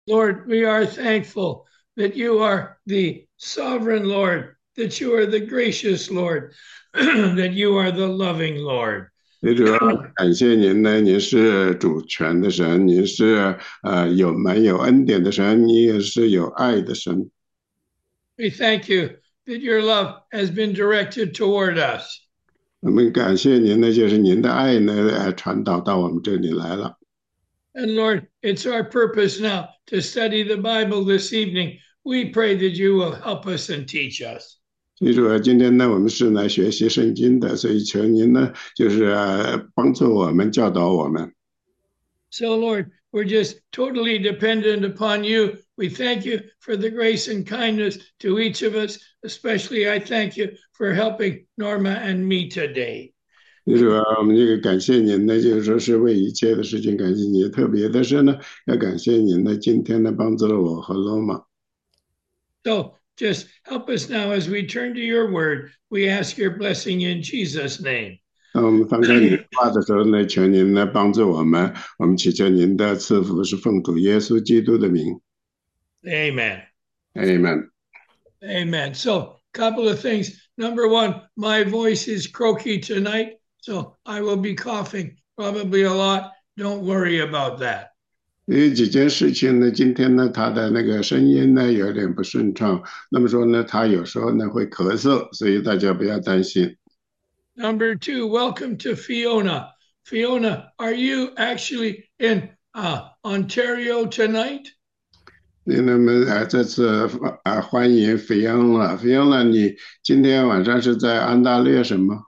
Lord, we are thankful that you are the sovereign Lord, that you are the gracious Lord, that you are the loving Lord. 也主要感谢您呢，您是主权的神，您是蛮有恩典的神，你也是有爱的神。 We thank you that your love has been directed toward us. 我们感谢您呢，就是您的爱呢，传导到我们这里来了。 And Lord, it's our purpose now to study the Bible this evening. We pray that you will help us and teach us. 所以说今天呢，我们是来学习圣经的，所以求您呢，就是帮助我们、教导我们。 So, Lord, we're just totally dependent upon you. We thank you for the grace and kindness to each of us. Especially, I thank you for helping Norma and me today. 所以说我们这个感谢您呢，就是说是为一切的事情感谢您，特别的是呢，要感谢您呢，今天呢帮助了我和罗马。 So, just help us now as we turn to your word. We ask your blessing in Jesus' name. 当我们翻开你的话的时候呢，求您来帮助我们，我们祈求您的赐福是奉主耶稣基督的名。 Amen. Amen。 Amen. So, couple of things. Number one, my voice is croaky tonight, so I will be coughing probably a lot. Don't worry about that. 有几件事情呢，今天呢，他的那个声音呢有点不顺畅，那么说呢，他有时候呢会咳嗽，所以大家不要担心。 Number two, welcome to Fiona. Fiona, are you actually in Ontario tonight? 那么这次欢迎菲恩了，菲恩了，你今天晚上是在安大略什么？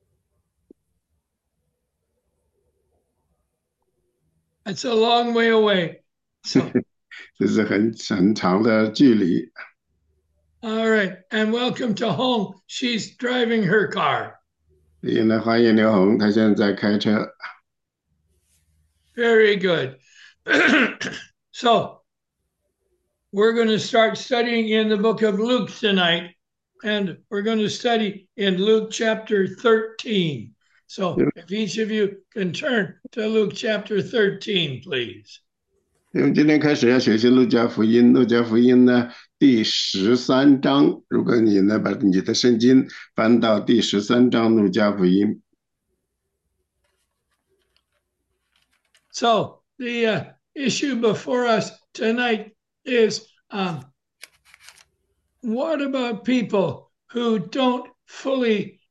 That's a long way away. So, 这是很长的距离。 all right, and welcome to home. She's driving her car. 所以呢，欢迎刘红，他现在在开车。 Very good. So, we're going to start studying in the book of Luke tonight, and we're going to study in Luke chapter 13. So, if each of you can turn to Luke chapter 13, please. 我们今天开始要学习路加福音，路加福音呢第13章。如果你呢把你的圣经翻到第13章，路加福音。 So the issue before us tonight is what about people who don't fully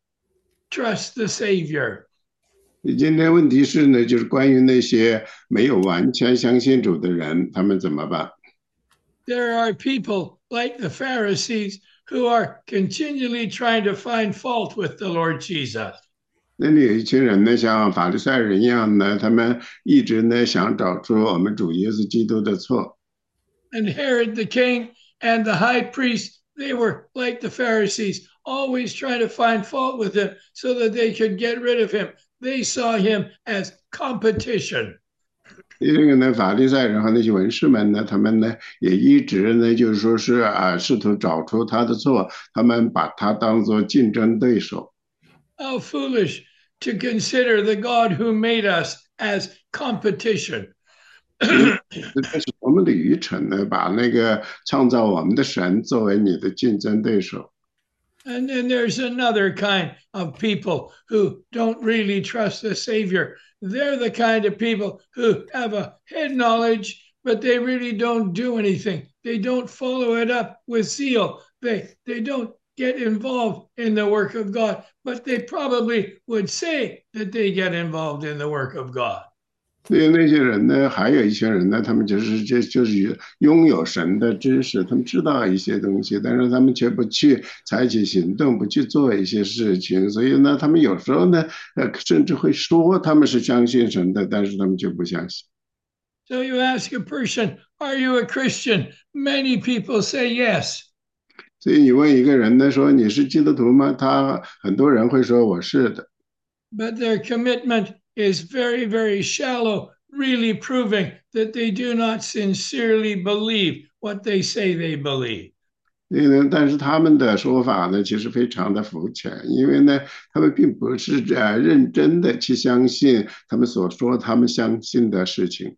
trust the Savior? 今天问题是呢，就是关于那些没有完全相信主的人，他们怎么办？ There are people like the Pharisees who are continually trying to find fault with the Lord Jesus. 那里有一群人呢，像法利赛人一样呢，他们一直呢想找出我们主耶稣基督的错。 And Herod the king and the high priest, they were like the Pharisees, always trying to find fault with him so that they could get rid of him. They saw him as competition. 这个呢，法利赛人和那些文士们呢，他们呢也一直呢，就是说是试图找出他的错，他们把他当作竞争对手。 How foolish to consider the God who made us as competition. 这是多么的愚蠢呢！把那个创造我们的神作为你的竞争对手。 And then there's another kind of people who don't really trust the Savior. They're the kind of people who have a head knowledge, but they really don't do anything. They don't follow it up with zeal. They don't get involved in the work of God, but they probably would say that they get involved in the work of God. 所以那些人呢，还有一些人呢，他们就是拥有神的知识，他们知道一些东西，但是他们却不去采取行动，不去做一些事情。所以呢，他们有时候呢，甚至会说他们是相信神的，但是他们却不相信。 So you ask a person, "Are you a Christian?" Many people say yes. 所以你问一个人呢，说你是基督徒吗？很多人会说我是的。 But their commitment is very, very shallow, really proving that they do not sincerely believe what they say they believe. 但是他们的说法呢，其实非常的肤浅，因为呢，他们并不是认真的去相信他们所说他们相信的事情。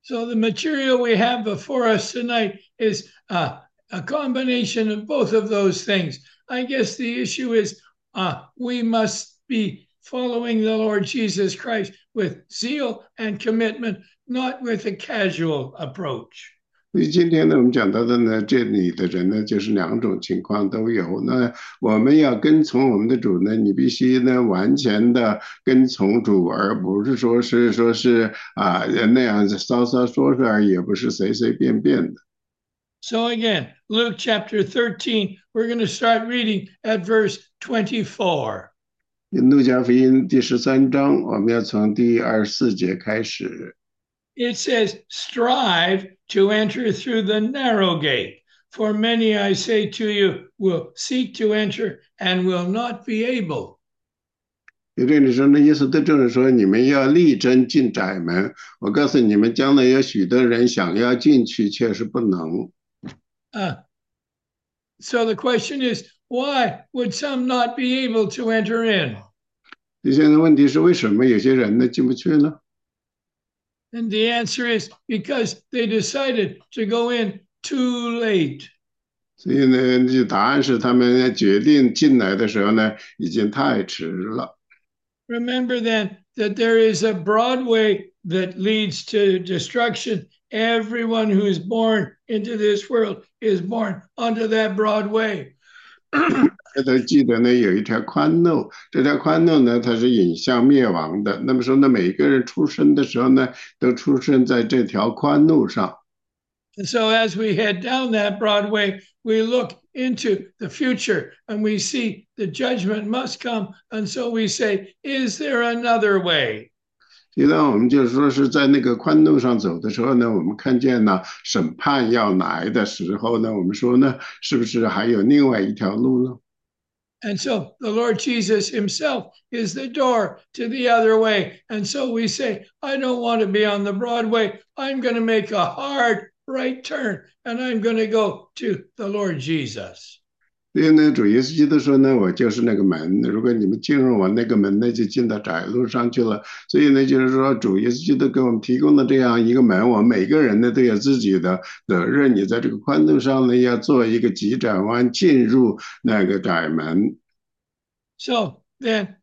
So the material we have before us tonight is a combination of both of those things. I guess the issue is we must be following the Lord Jesus Christ with zeal and commitment, not with a casual approach. 所以今天呢，我们讲到的呢，这里的人呢，就是两种情况都有。那我们要跟从我们的主呢，你必须呢完全的跟从主，而不是说是那样子稍稍说说而已，也不是随随便便的。 So again, Luke chapter 13, we're going to start reading at verse 24. 路加福音第13章，我们要从第24节开始。 It says, strive to enter through the narrow gate. For many, I say to you, will seek to enter and will not be able. 有这里说呢，耶稣对众人说：“你们要力争进窄门。我告诉你们，将来有许多人想要进去，却是不能。” So the question is, why would some not be able to enter in? 现在问题是，为什么有些人呢进不去呢？ And the answer is because they decided to go in too late. 所以呢，这答案是他们决定进来的时候呢，已经太迟了。 Remember then that there is a broad way that leads to destruction. Everyone who is born into this world is born onto that broad way. 大家记得呢，有一条宽路，这条宽路呢，它是引向灭亡的。那么说呢，每个人出生的时候呢，都出生在这条宽路上。 And so as we head down that broad way, we look into the future and we see the judgment must come. And so we say, is there another way? 所以呢，我们就是说是在那个宽路上走的时候呢，我们看见呢审判要来的时候呢，我们说呢，是不是还有另外一条路呢？ And so the Lord Jesus himself is the door to the other way. And so we say, I don't want to be on the broad way. I'm going to make a hard right turn and I'm going to go to the Lord Jesus. 所以呢，主耶稣基督说呢，我就是那个门。如果你们进入我那个门，那就进到窄路上去了。所以呢，就是说，主耶稣基督给我们提供的这样一个门，我们每个人呢都有自己的责任。你在这个宽度上呢，要做一个急转弯，进入那个窄门。 So then,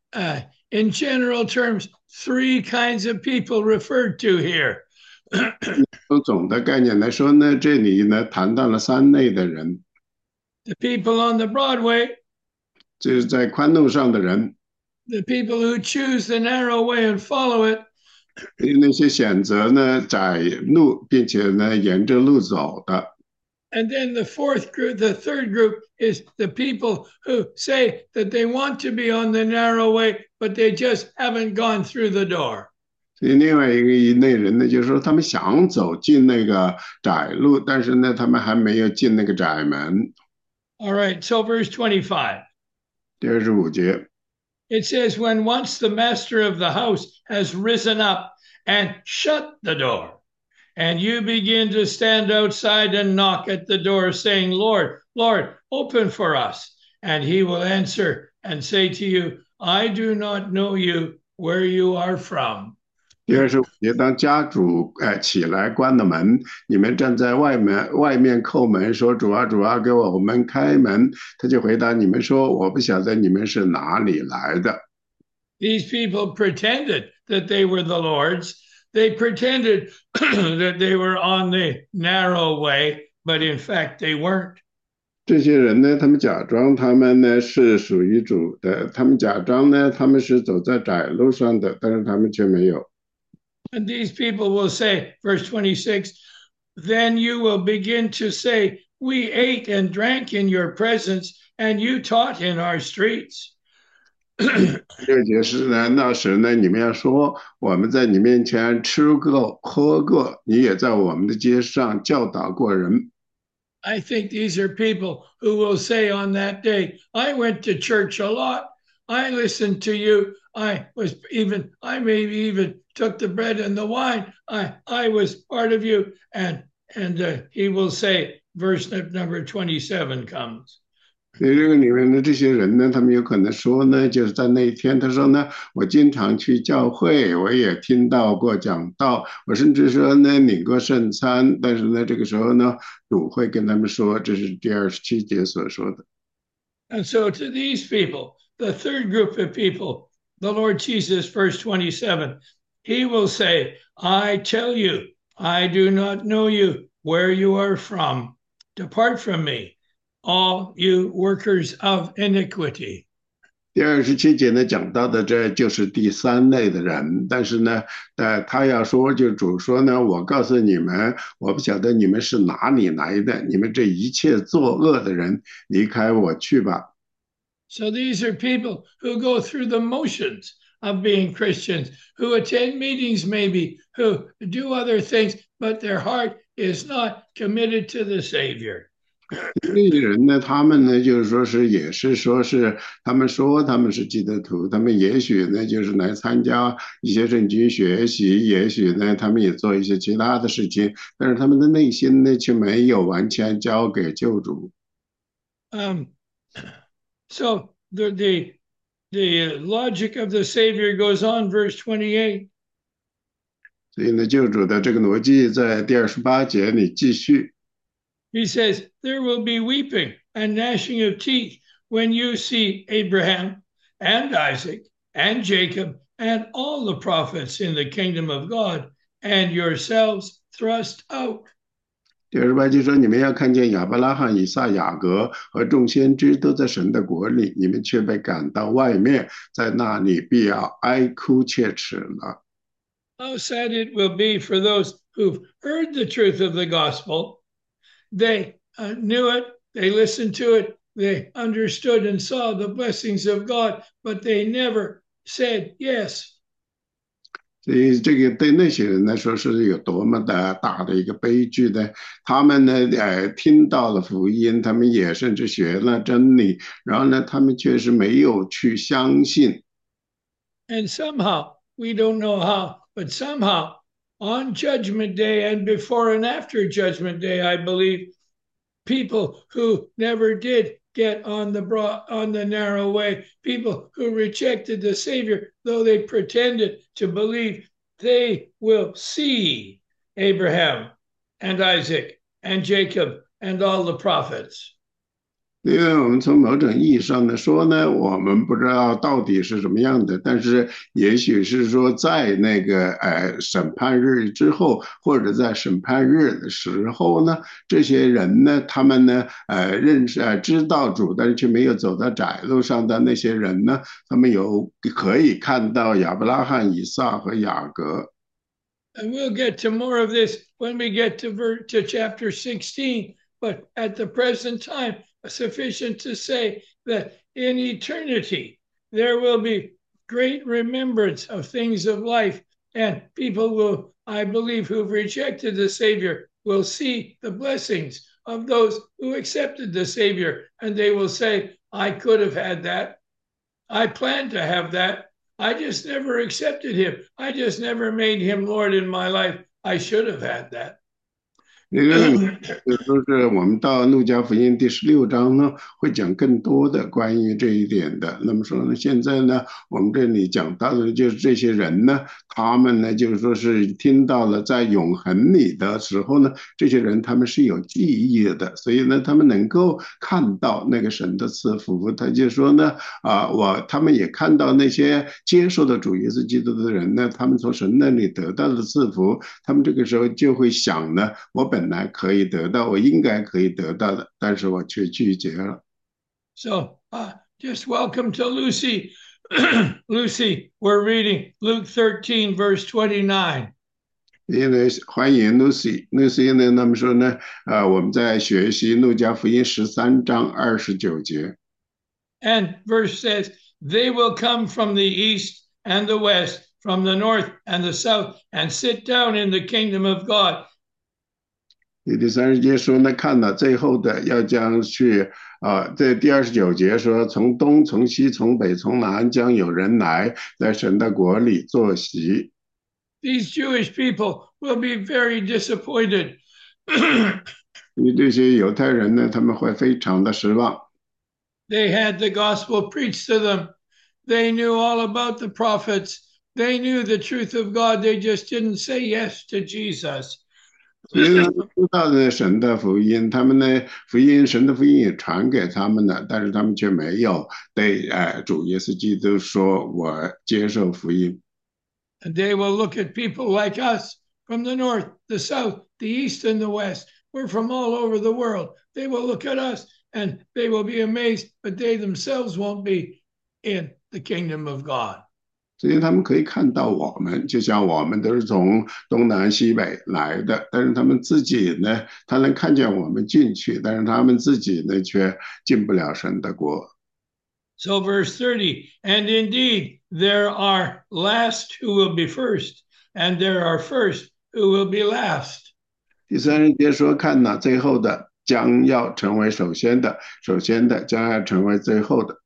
in general terms, three kinds of people referred to here. 从总的概念来说呢，这里呢谈到了三类的人。 The people on the broad way, 就是在宽路上的人， the people who choose the narrow way and follow it, 那些选择呢窄路，并且呢沿着路走的。 and then the third group is the people who say that they want to be on the narrow way, but they just haven't gone through the door. 所以另外一类人呢，就是说他们想走进那个窄路，但是呢他们还没有进那个窄门。 All right, so verse 25. 第25节。 It says, when once the master of the house has risen up and shut the door, and you begin to stand outside and knock at the door, saying, Lord, Lord, open for us. And he will answer and say to you, I do not know you, where you are from. 第25节，当家主起来关了门，你们站在外面叩门，说主啊主啊，给我们开门。他就回答你们说，我不晓得你们是哪里来的。 These people pretended that they were the Lord's. They pretended that they were on the narrow way, but in fact they weren't. 这些人呢，他们假装他们呢是属于主的，他们假装呢他们是走在窄路上的，但是他们却没有。 And these people will say, verse 26, then you will begin to say, we ate and drank in your presence, and you taught in our streets. 这节是呢，那时呢，你们要说我们在你面前吃过喝过，你也在我们的街上教导过人。 I think these are people who will say on that day, I went to church a lot. I listened to you. I maybe even took the bread and the wine. I was part of you. And he will say, verse number 27 comes. 所以这个里面的这些人呢，他们有可能说呢，就是在那一天，他说呢，我经常去教会，我也听到过讲道，我甚至说呢领过圣餐，但是呢，这个时候呢，主会跟他们说，这是第27节所说的。 And so to these people, the third group of people, the Lord Jesus, verse 27, he will say, I tell you, I do not know you, where you are from. Depart from me, all you workers of iniquity. 第27节呢讲到的这就是第三类的人，但是呢，他要说就主说呢，我告诉你们，我不晓得你们是哪里来的，你们这一切作恶的人，离开我去吧。 So these are people who go through the motions of being Christians, who attend meetings maybe, who do other things, but their heart is not committed to the Savior. 这些人呢，他们呢，就是说是也是说是他们说他们是基督徒，他们也许呢就是来参加一些圣经学习，也许呢他们也做一些其他的事情，但是他们的内心呢却没有完全交给救主。 Um, so the logic of the Savior goes on, verse 28. 所以呢，救主的这个逻辑在第28节里继续。 He says, there will be weeping and gnashing of teeth when you see Abraham and Isaac and Jacob and all the prophets in the kingdom of God and yourselves thrust out. 第28节说：“你们要看见亚伯拉罕、以撒、雅各和众先知都在神的国里，你们却被赶到外面，在那里必要哀哭切齿了。” How sad it will be for those who've heard the truth of the gospel. They knew it, they listened to it, they understood and saw the blessings of God, but they never said yes. 所以这个对那些人来说是有多么的大的一个悲剧呢？他们呢，听到了福音，他们也甚至学了真理，然后呢，他们确实没有去相信。 And somehow, we don't know how, but somehow on Judgment Day and before and after Judgment Day, I believe people who never did get on the narrow way, people who rejected the Savior, though they pretended to believe, they will see Abraham and Isaac and Jacob and all the prophets. 因为我们从某种意义上呢说呢，我们不知道到底是什么样的，但是也许是说在那个审判日之后，或者在审判日的时候呢，这些人呢，他们呢认识知道主，但是却没有走到窄路上的那些人呢，他们可以看到亚伯拉罕、以撒和雅各。 And we'll get to more of this when we get to chapter 16. But at the present time, sufficient to say that in eternity, there will be great remembrance of things of life. And people will, I believe, who've rejected the Savior will see the blessings of those who accepted the Savior. And they will say, I could have had that. I planned to have that. I just never accepted him. I just never made him Lord in my life. I should have had that. 那个就是我们到路加福音第16章呢，会讲更多的关于这一点的。那么说呢，现在呢，我们这里讲到的就是这些人呢，他们呢，就是说是听到了在永恒里的时候呢，这些人他们是有记忆的，所以呢，他们能够看到那个神的赐福。他就说呢，他们也看到那些接受的主耶稣基督的人呢，他们从神那里得到的赐福，他们这个时候就会想呢，我本来可以得到，我应该可以得到的，但是我却拒绝了。 So just welcome to Lucy. Lucy, we're reading Luke 13, verse 29. 因为欢迎 Lucy 呢，那么说呢，我们在学习路加福音13章29节。 And verse says, they will come from the east and the west, from the north and the south, and sit down in the kingdom of God. 第30节说呢，看到最后的要将去在第29节说，从东、从西、从北、从南，将有人来，在神的国里坐席。 These Jewish people will be very disappointed. 因为这些犹太人呢，他们会非常的失望。 They had the gospel preached to them. They knew all about the prophets. They knew the truth of God. They just didn't say yes to Jesus. 所以呢，知道的神的福音，他们呢，神的福音也传给他们了，但是他们却没有对主耶稣基督说：“我接受福音。” And they will look at people like us from the north, the south, the east, and the west. We're from all over the world. They will look at us and they will be amazed, but they themselves won't be in the kingdom of God. 所以他们可以看到我们，就像我们都是从东南西北来的，但是他们自己呢，他能看见我们进去，但是他们自己呢，却进不了神的国。 So, verse 30, and indeed, there are last who will be first, and there are first who will be last. 第30节说：“看哪，最后的将要成为首先的，首先的将要成为最后的。”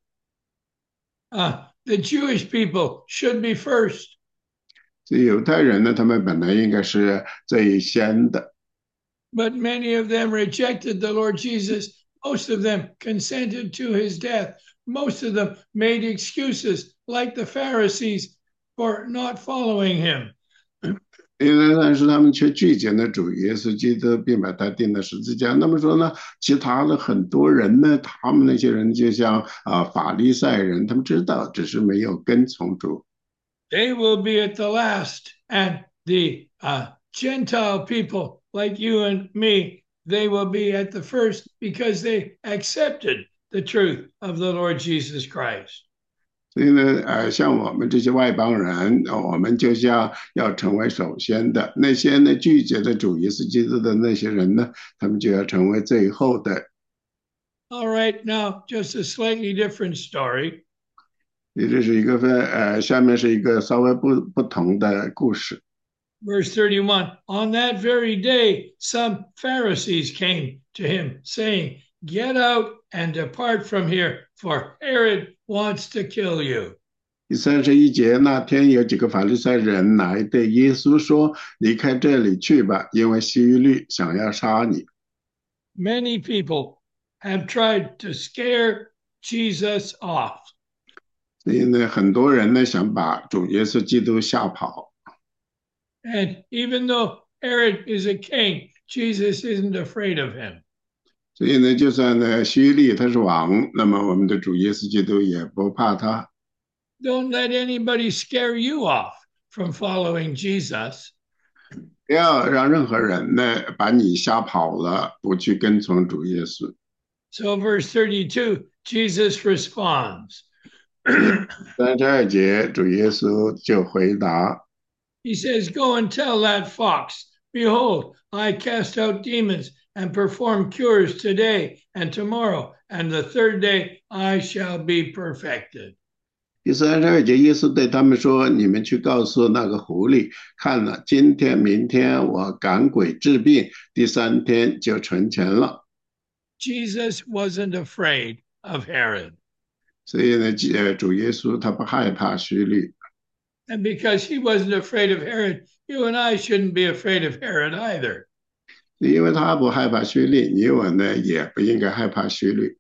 The Jewish people should be first. 所以犹太人呢，他们本来应该是最先的。 But many of them rejected the Lord Jesus. Most of them consented to his death. Most of them made excuses, like the Pharisees, for not following him. 但是他们却拒绝了主耶稣基督，并把他钉在十字架。那么说呢，其他的很多人呢，他们那些人就像法利赛人，他们知道，只是没有跟从主。 They will be at the last, and the Gentile people like you and me, they will be at the first because they accepted the truth of the Lord Jesus Christ. 所以呢，像我们这些外邦人，我们就像要成为首先的；那些呢拒绝了主耶稣基督的那些人呢，他们就要成为最后的。 All right, now just a slightly different story. 这是一个下面是一个稍微不同的故事。 Verse 31, on that very day, some Pharisees came to him, saying, Get out and depart from here, for Herod wants to kill you. 第31节，那天有几个法利赛人来对耶稣说：“离开这里去吧，因为希律想要杀你。” Many people have tried to scare Jesus off. 所以呢，很多人呢想把主耶稣基督吓跑。 And even though Herod is a king, Jesus isn't afraid of him. 所以呢，就算呢希律他是王，那么我们的主耶稣基督也不怕他。 Don't let anybody scare you off from following Jesus. 不要让任何人呢把你吓跑了，不去跟从主耶稣。 So verse 32, Jesus responds. 32节，主耶稣就回答。 He says, Go and tell that fox, behold, I cast out demons and perform cures today and tomorrow, and the third day I shall be perfected. 第32节，耶稣对他们说：“你们去告诉那个狐狸，看了，今天、明天我赶鬼治病，第3天就成全了。” Jesus wasn't afraid of Herod. 所以呢，主耶稣他不害怕希律。 And because he wasn't afraid of Herod, you and I shouldn't be afraid of Herod either. 因为他不害怕希律，你我呢也不应该害怕希律。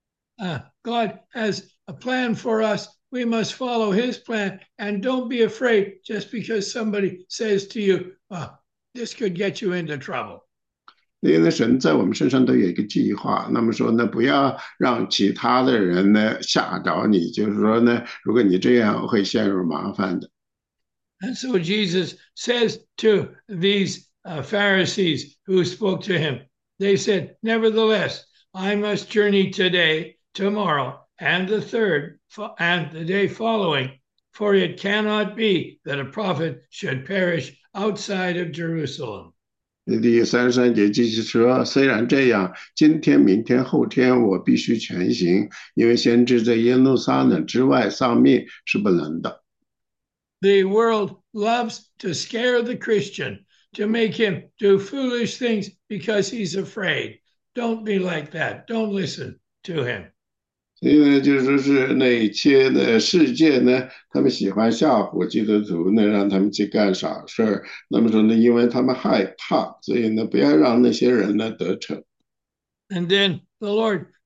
God has a plan for us. We must follow his plan, and don't be afraid just because somebody says to you, this could get you into trouble. 因为神在我们身上都有一个计划，那么说呢，不要让其他的人呢吓着你，就是说呢，如果你这样会陷入麻烦的。 And so Jesus says to these Pharisees who spoke to him, they said, Nevertheless, I must journey today, tomorrow, and the third, and the day following, for it cannot be that a prophet should perish outside of Jerusalem. 第33节继续说，虽然这样，今天、明天、后天我必须全行，因为先知在耶路撒冷之外丧命是不能的。 The world loves to scare the Christian, to make him do foolish things because he's afraid. Don't be like that. Don't listen to him. 所以呢，就是说是那一切的世界呢，他们喜欢吓唬基督徒呢，让他们去干傻事儿。那么说呢，因为他们害怕，所以呢，不要让那些人呢得逞。 And then the Lord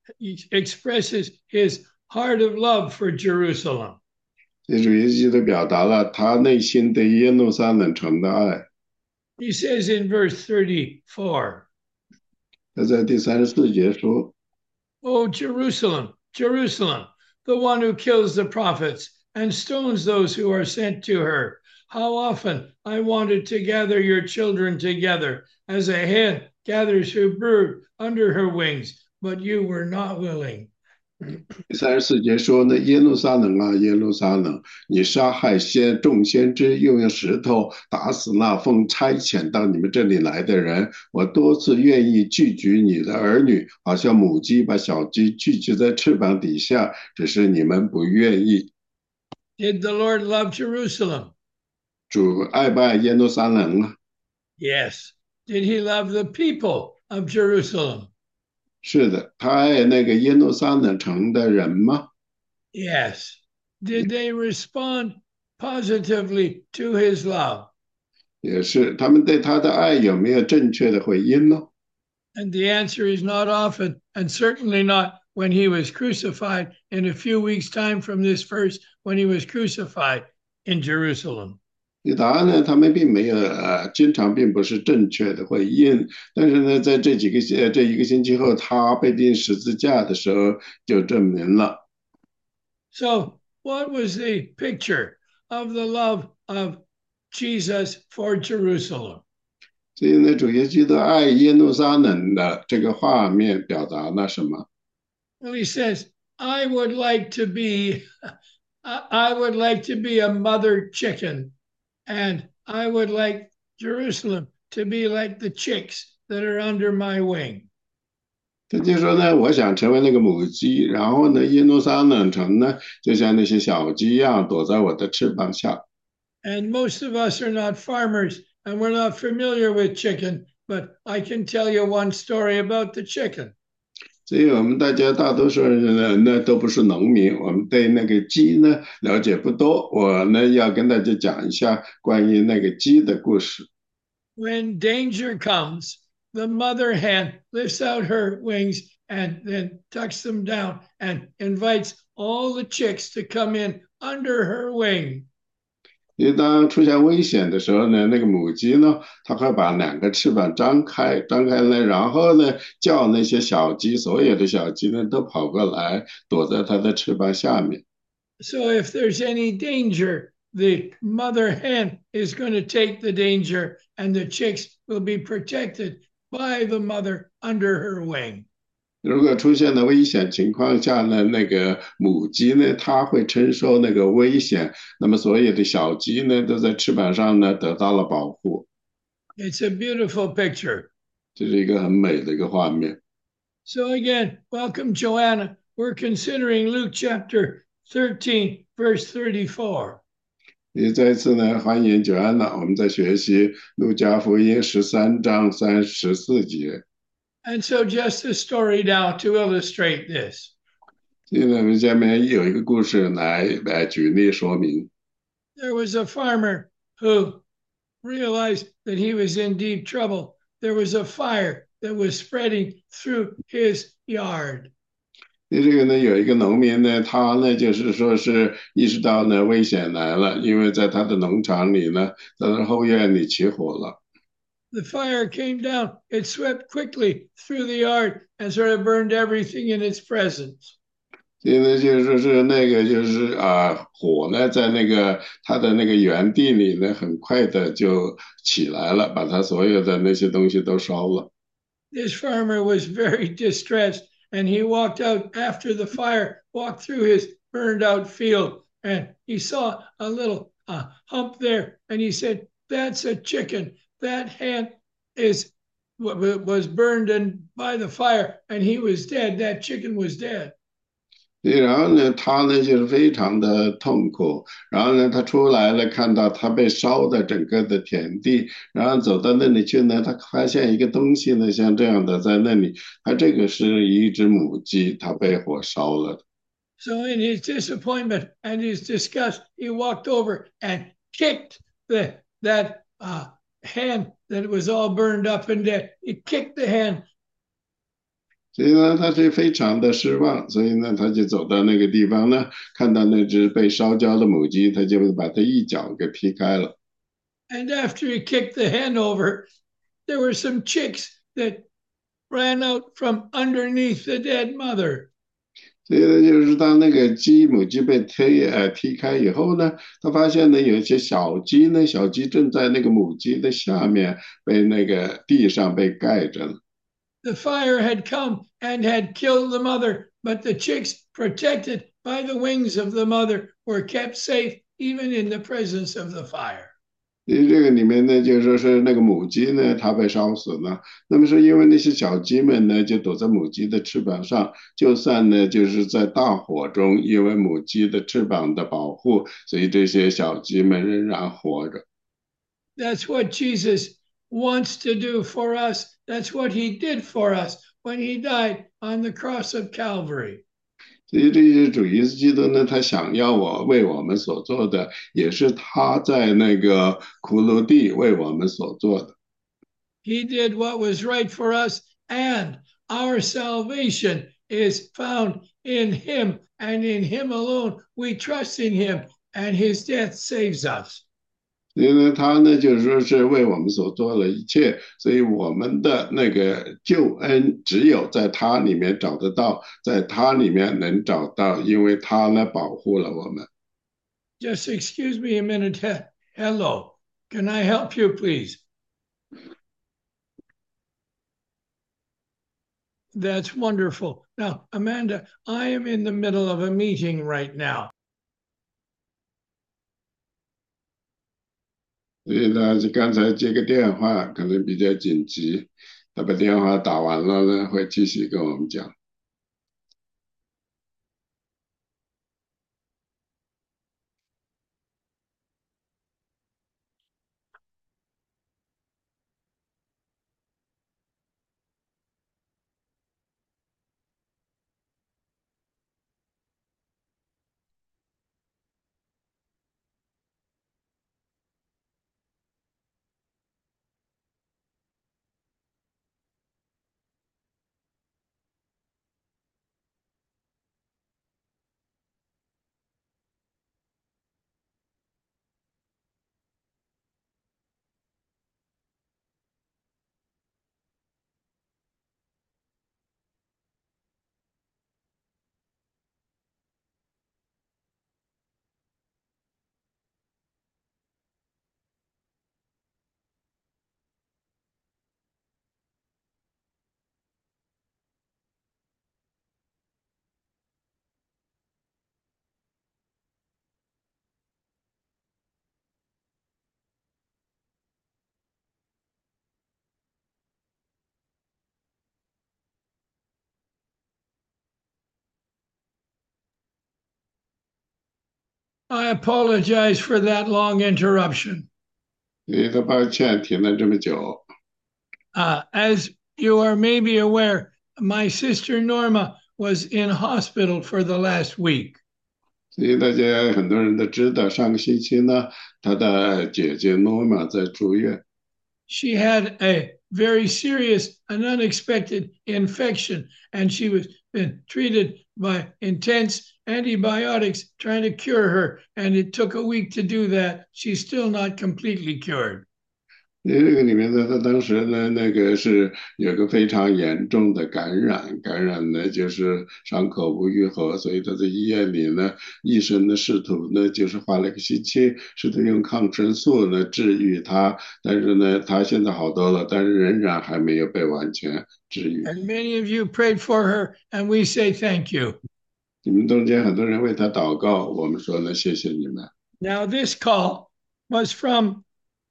expresses his heart of love for Jerusalem. 这主耶稣基督表达了他内心对耶路撒冷城的爱。 He says in verse 34, 他在第34节说 O Jerusalem, Jerusalem, the one who kills the prophets and stones those who are sent to her. How often I wanted to gather your children together as a hen gathers her brood under her wings, but you were not willing. 第34节说呢，耶路撒冷啊，耶路撒冷，你杀害众先知，又用石头打死那奉差遣到你们这里来的人。我多次愿意聚集你的儿女，好像母鸡把小鸡聚集在翅膀底下，只是你们不愿意。 Did the Lord love Jerusalem? 主爱不爱耶路撒冷啊？ Yes. Did he love the people of Jerusalem? 是的，他爱那个耶路撒冷城的人吗？ Yes. Did they respond positively to his love? 也是，他们对他的爱有没有正确的回应呢？ And the answer is not often, and certainly not when he was crucified in a few weeks' time from this verse, when he was crucified in Jerusalem. 答案呢，他们并没有经常并不是正确的回应，但是呢，在这一个星期后，他被钉十字架的时候，就证明了。 So, what was the picture of the love of Jesus for Jerusalem? 所以呢，主耶稣基督爱耶路撒冷的这个画面表达了什么？ Well, he says, I would like to be a mother chicken, and I would like Jerusalem to be like the chicks that are under my wing. 他就说呢，我想成为那个母鸡，然后呢，耶路撒冷城呢，就像那些小鸡一样，躲在我的翅膀下。 And most of us are not farmers, and we're not familiar with chicken, but I can tell you one story about the chicken. 所以我们大多数人呢都不是农民，我们对那个鸡呢了解不多。我呢要跟大家讲一下关于那个鸡的故事。 When danger comes, the mother hen lifts out her wings and then tucks them down and invites all the chicks to come in under her wing. 因为当出现危险的时候呢，那个母鸡呢，它会把两个翅膀张开呢，然后呢，叫那些小鸡，所有的小鸡呢，都跑过来，躲在它的翅膀下面。 So if there's any danger, the mother hen is going to take the danger, and the chicks will be protected by the mother under her wing. 如果出现了危险情况下呢，那个母鸡呢，它会承受那个危险，那么所有的小鸡呢，都在翅膀上呢得到了保护。 It's a beautiful picture. 这是一个很美的一个画面。 So again, welcome, Joanna. We're considering Luke chapter 13, verse 34. 也再次呢，欢迎九安娜，我们在学习路加福音13章34节。 And so just a story now to illustrate this. 所以呢，我们下面有一个故事来举例说明。 There was a farmer who realized that he was in deep trouble. There was a fire that was spreading through his yard. 这个呢，有一个农民呢，他呢就是说是意识到呢危险来了，因为在他的农场里呢，在他后院里起火了。 The fire came down. It swept quickly through the yard and sort of burned everything in its presence. 所以呢，就是说是那个就是火呢在那个他的那个园地里呢，很快的就起来了，把他所有的那些东西都烧了。 This farmer was very distressed, and he walked out after the fire, walked through his burned out field, and he saw a little hump there, and he said, "That's a chicken. That hen was burned by the fire, and he was dead. That chicken was dead." 然后呢，他呢就是非常的痛苦，然后呢，他出来了，看到他被烧的整个的田地，然后走到那里去呢，他发现一个东西呢，像这样的在那里，他这个是一只母鸡，它被火烧了。 So in his disappointment and his disgust, he walked over and kicked that hen that was all burned up and dead. He kicked the hen. 所以呢，他就非常的失望，所以呢，他就走到那个地方呢，看到那只被烧焦的母鸡，他就把它一脚给劈开了。 And after he kicked the hen over, there were some chicks that ran out from underneath the dead mother. 所以呢，就是当那个母鸡被踢开以后呢，他发现呢，有一些小鸡呢，小鸡正在那个母鸡的下面被那个地上被盖着了。 The fire had come and had killed the mother, but the chicks, protected by the wings of the mother, were kept safe even in the presence of the fire. 因为这个里面呢，就说是那个母鸡呢，它被烧死了。那么是因为那些小鸡们呢，就躲在母鸡的翅膀上，就算呢，就是在大火中，因为母鸡的翅膀的保护，所以这些小鸡们仍然活着。 That's what Jesus wants to do for us. That's what he did for us when he died on the cross of Calvary. 所以这些主耶稣基督呢，他想要为我们所做的，也是他在那个骷髅地为我们所做的。 He did what was right for us, and our salvation is found in him and in him alone. We trust in him, and his death saves us. 所以呢，他呢就是说是为我们所做了一切，所以我们的那个救恩只有在他里面找得到，在他里面能找到，因为他呢保护了我们。 Just excuse me a minute. Hello. Can I help you, please? That's wonderful. Now, Amanda, I am in the middle of a meeting right now. 所以呢，就刚才接个电话可能比较紧急，他把电话打完了呢，会继续跟我们讲。 I apologize for that long interruption. 所以他抱歉停了这么久。 As you are maybe aware, my sister Norma was in hospital for the last week. 所以大家很多人都知道，上个星期呢，他的姐姐诺玛在住院。 She had a very serious and unexpected infection, and she was been treated by intense antibiotics trying to cure her, and it took a week to do that. She's still not completely cured. 因为这个里面呢，他当时呢，那个是有个非常严重的感染，感染呢就是伤口不愈合，所以他在医院里呢，医生呢试图呢就是花了一个星期，试图用抗生素呢治愈他，但是呢，他现在好多了，但是仍然还没有被完全治愈。 And many of you prayed for her, and we say thank you. 你们中间很多人为他祷告，我们说呢，谢谢你们。 Now, this call was from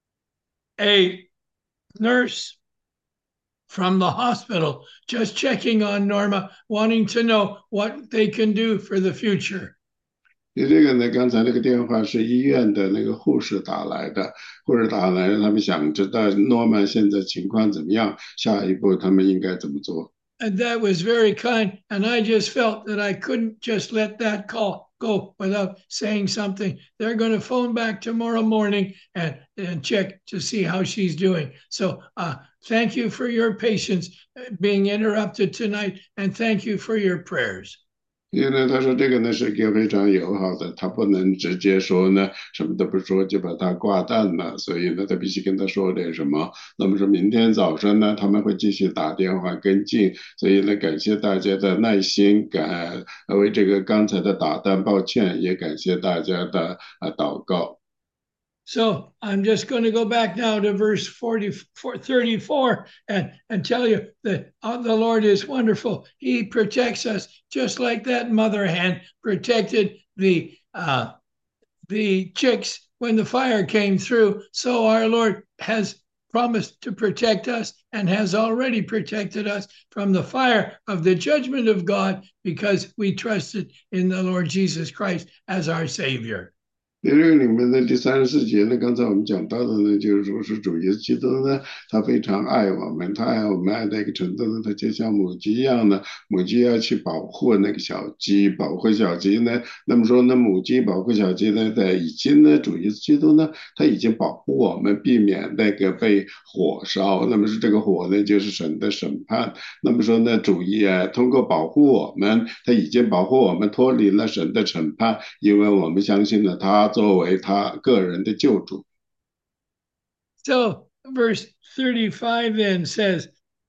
a nurse from the hospital just checking on Norma, wanting to know what they can do for the future. 你这个呢，刚才那个电话是医院的那个护士打来的，护士打来，他们想知道诺曼现在情况怎么样，下一步他们应该怎么做。 And that was very kind. And I just felt that I couldn't just let that call go without saying something. They're going to phone back tomorrow morning and check to see how she's doing. So Thank you for your patience being interrupted tonight, and thank you for your prayers. 因为呢，他说这个呢是一个非常友好的，他不能直接说呢，什么都不说就把他挂断了，所以呢，他必须跟他说点什么。那么说明天早上呢，他们会继续打电话跟进，所以呢，感谢大家的耐心，为这个刚才的打断抱歉，也感谢大家的祷告。 So I'm just going to go back now to verse 34 and tell you that the Lord is wonderful. He protects us just like that mother hen protected the chicks when the fire came through. So our Lord has promised to protect us and has already protected us from the fire of the judgment of God because we trusted in the Lord Jesus Christ as our Savior. 第六里面的第34节呢，刚才我们讲到的呢，就是说是主耶稣基督呢，他非常爱我们，他爱我们爱到一个程度呢，他就像母鸡一样的，母鸡要去保护那个小鸡，保护小鸡呢。那么说呢，母鸡保护小鸡呢，在已经呢，主耶稣基督呢，他已经保护我们，避免那个被火烧。那么是这个火呢，就是神的审判。那么说呢，主也通过保护我们，他已经保护我们脱离了神的审判，因为我们相信了他。作为他个人的救主。 So verse 35 then says,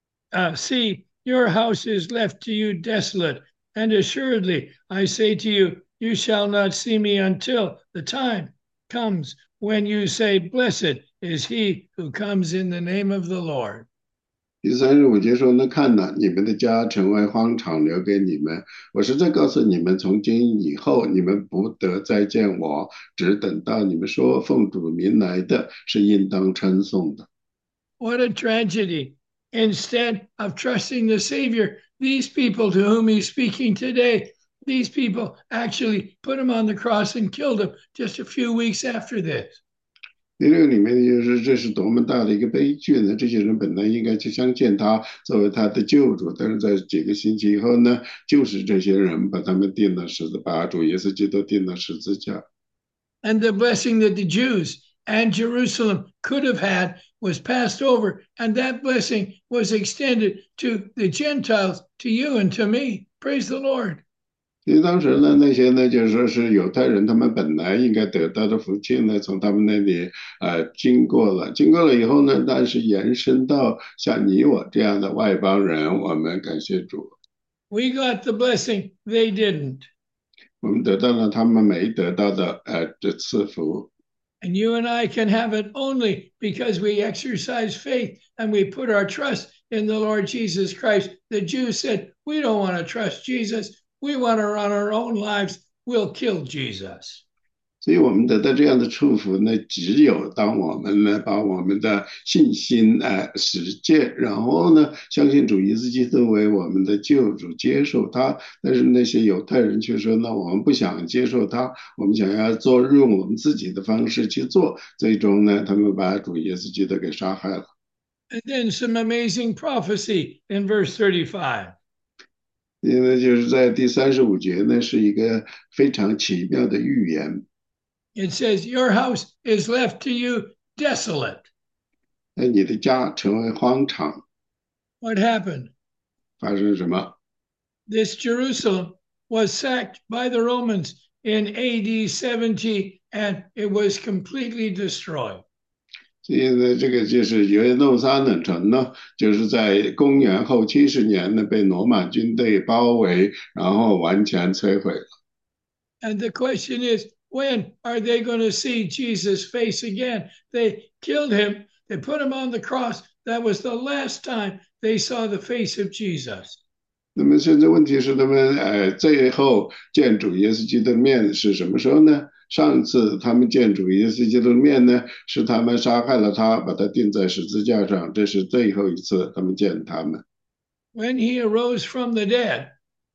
see, your house is left to you desolate, and assuredly I say to you, you shall not see me until the time comes when you say, blessed is he who comes in the name of the Lord. 第35节说：“那看哪，你们的家成为荒场，留给你们。我实在告诉你们，从今以后，你们不得再见我，只等到你们说奉主名来的，是应当称颂的。” What a tragedy! Instead of trusting the Savior, these people to whom he's speaking today, these people actually put him on the cross and killed him just a few weeks after this. 第六里面就是这是多么大的一个悲剧呢？这些人本来应该去相信他作为他的救主，但是在几个星期以后呢，就是这些人把他们钉了十字架，把主耶稣基督钉了十字架。 And the blessing that the Jews and Jerusalem could have had was passed over, and that blessing was extended to the Gentiles, to you and to me. Praise the Lord. 因为当时呢，那些呢，就是说是犹太人，他们本来应该得到的福气呢，从他们那里经过了以后呢，但是延伸到像你我这样的外邦人，我们感谢主。 We got the blessing, they didn't. 我们得到了他们没得到的这赐福。 And you and I can have it only because we exercise faith and we put our trust in the Lord Jesus Christ. The Jews said, we don't want to trust Jesus. We want to run our own lives. We'll kill Jesus. 所以我们得到这样的祝福呢，只有当我们呢把我们的信心实践，然后呢相信主耶稣基督为我们的救主，接受他。但是那些犹太人却说呢，我们不想接受他，我们想要用我们自己的方式去做，最终呢他们把主耶稣基督给杀害了。 And then some amazing prophecy in verse 35. 因为就是在第35节呢，是一个非常奇妙的预言。 It says, your house is left to you desolate. 你的家成为荒场。 What happened? 发生什么？ This Jerusalem was sacked by the Romans in AD 70, and it was completely destroyed. 所以呢，这个就是耶路撒冷城呢，就是在公元后70年呢，被罗马军队包围，然后完全摧毁了。 And the question is, when are they going to see Jesus' face again? They killed him. They put him on the cross. That was the last time they saw the face of Jesus. 那么现在问题是，他们最后见主耶稣基督的面是什么时候呢？上次他们见主耶稣基督的面呢，是他们杀害了他，把他钉在十字架上，这是最后一次他们见他们。 When he arose from the dead,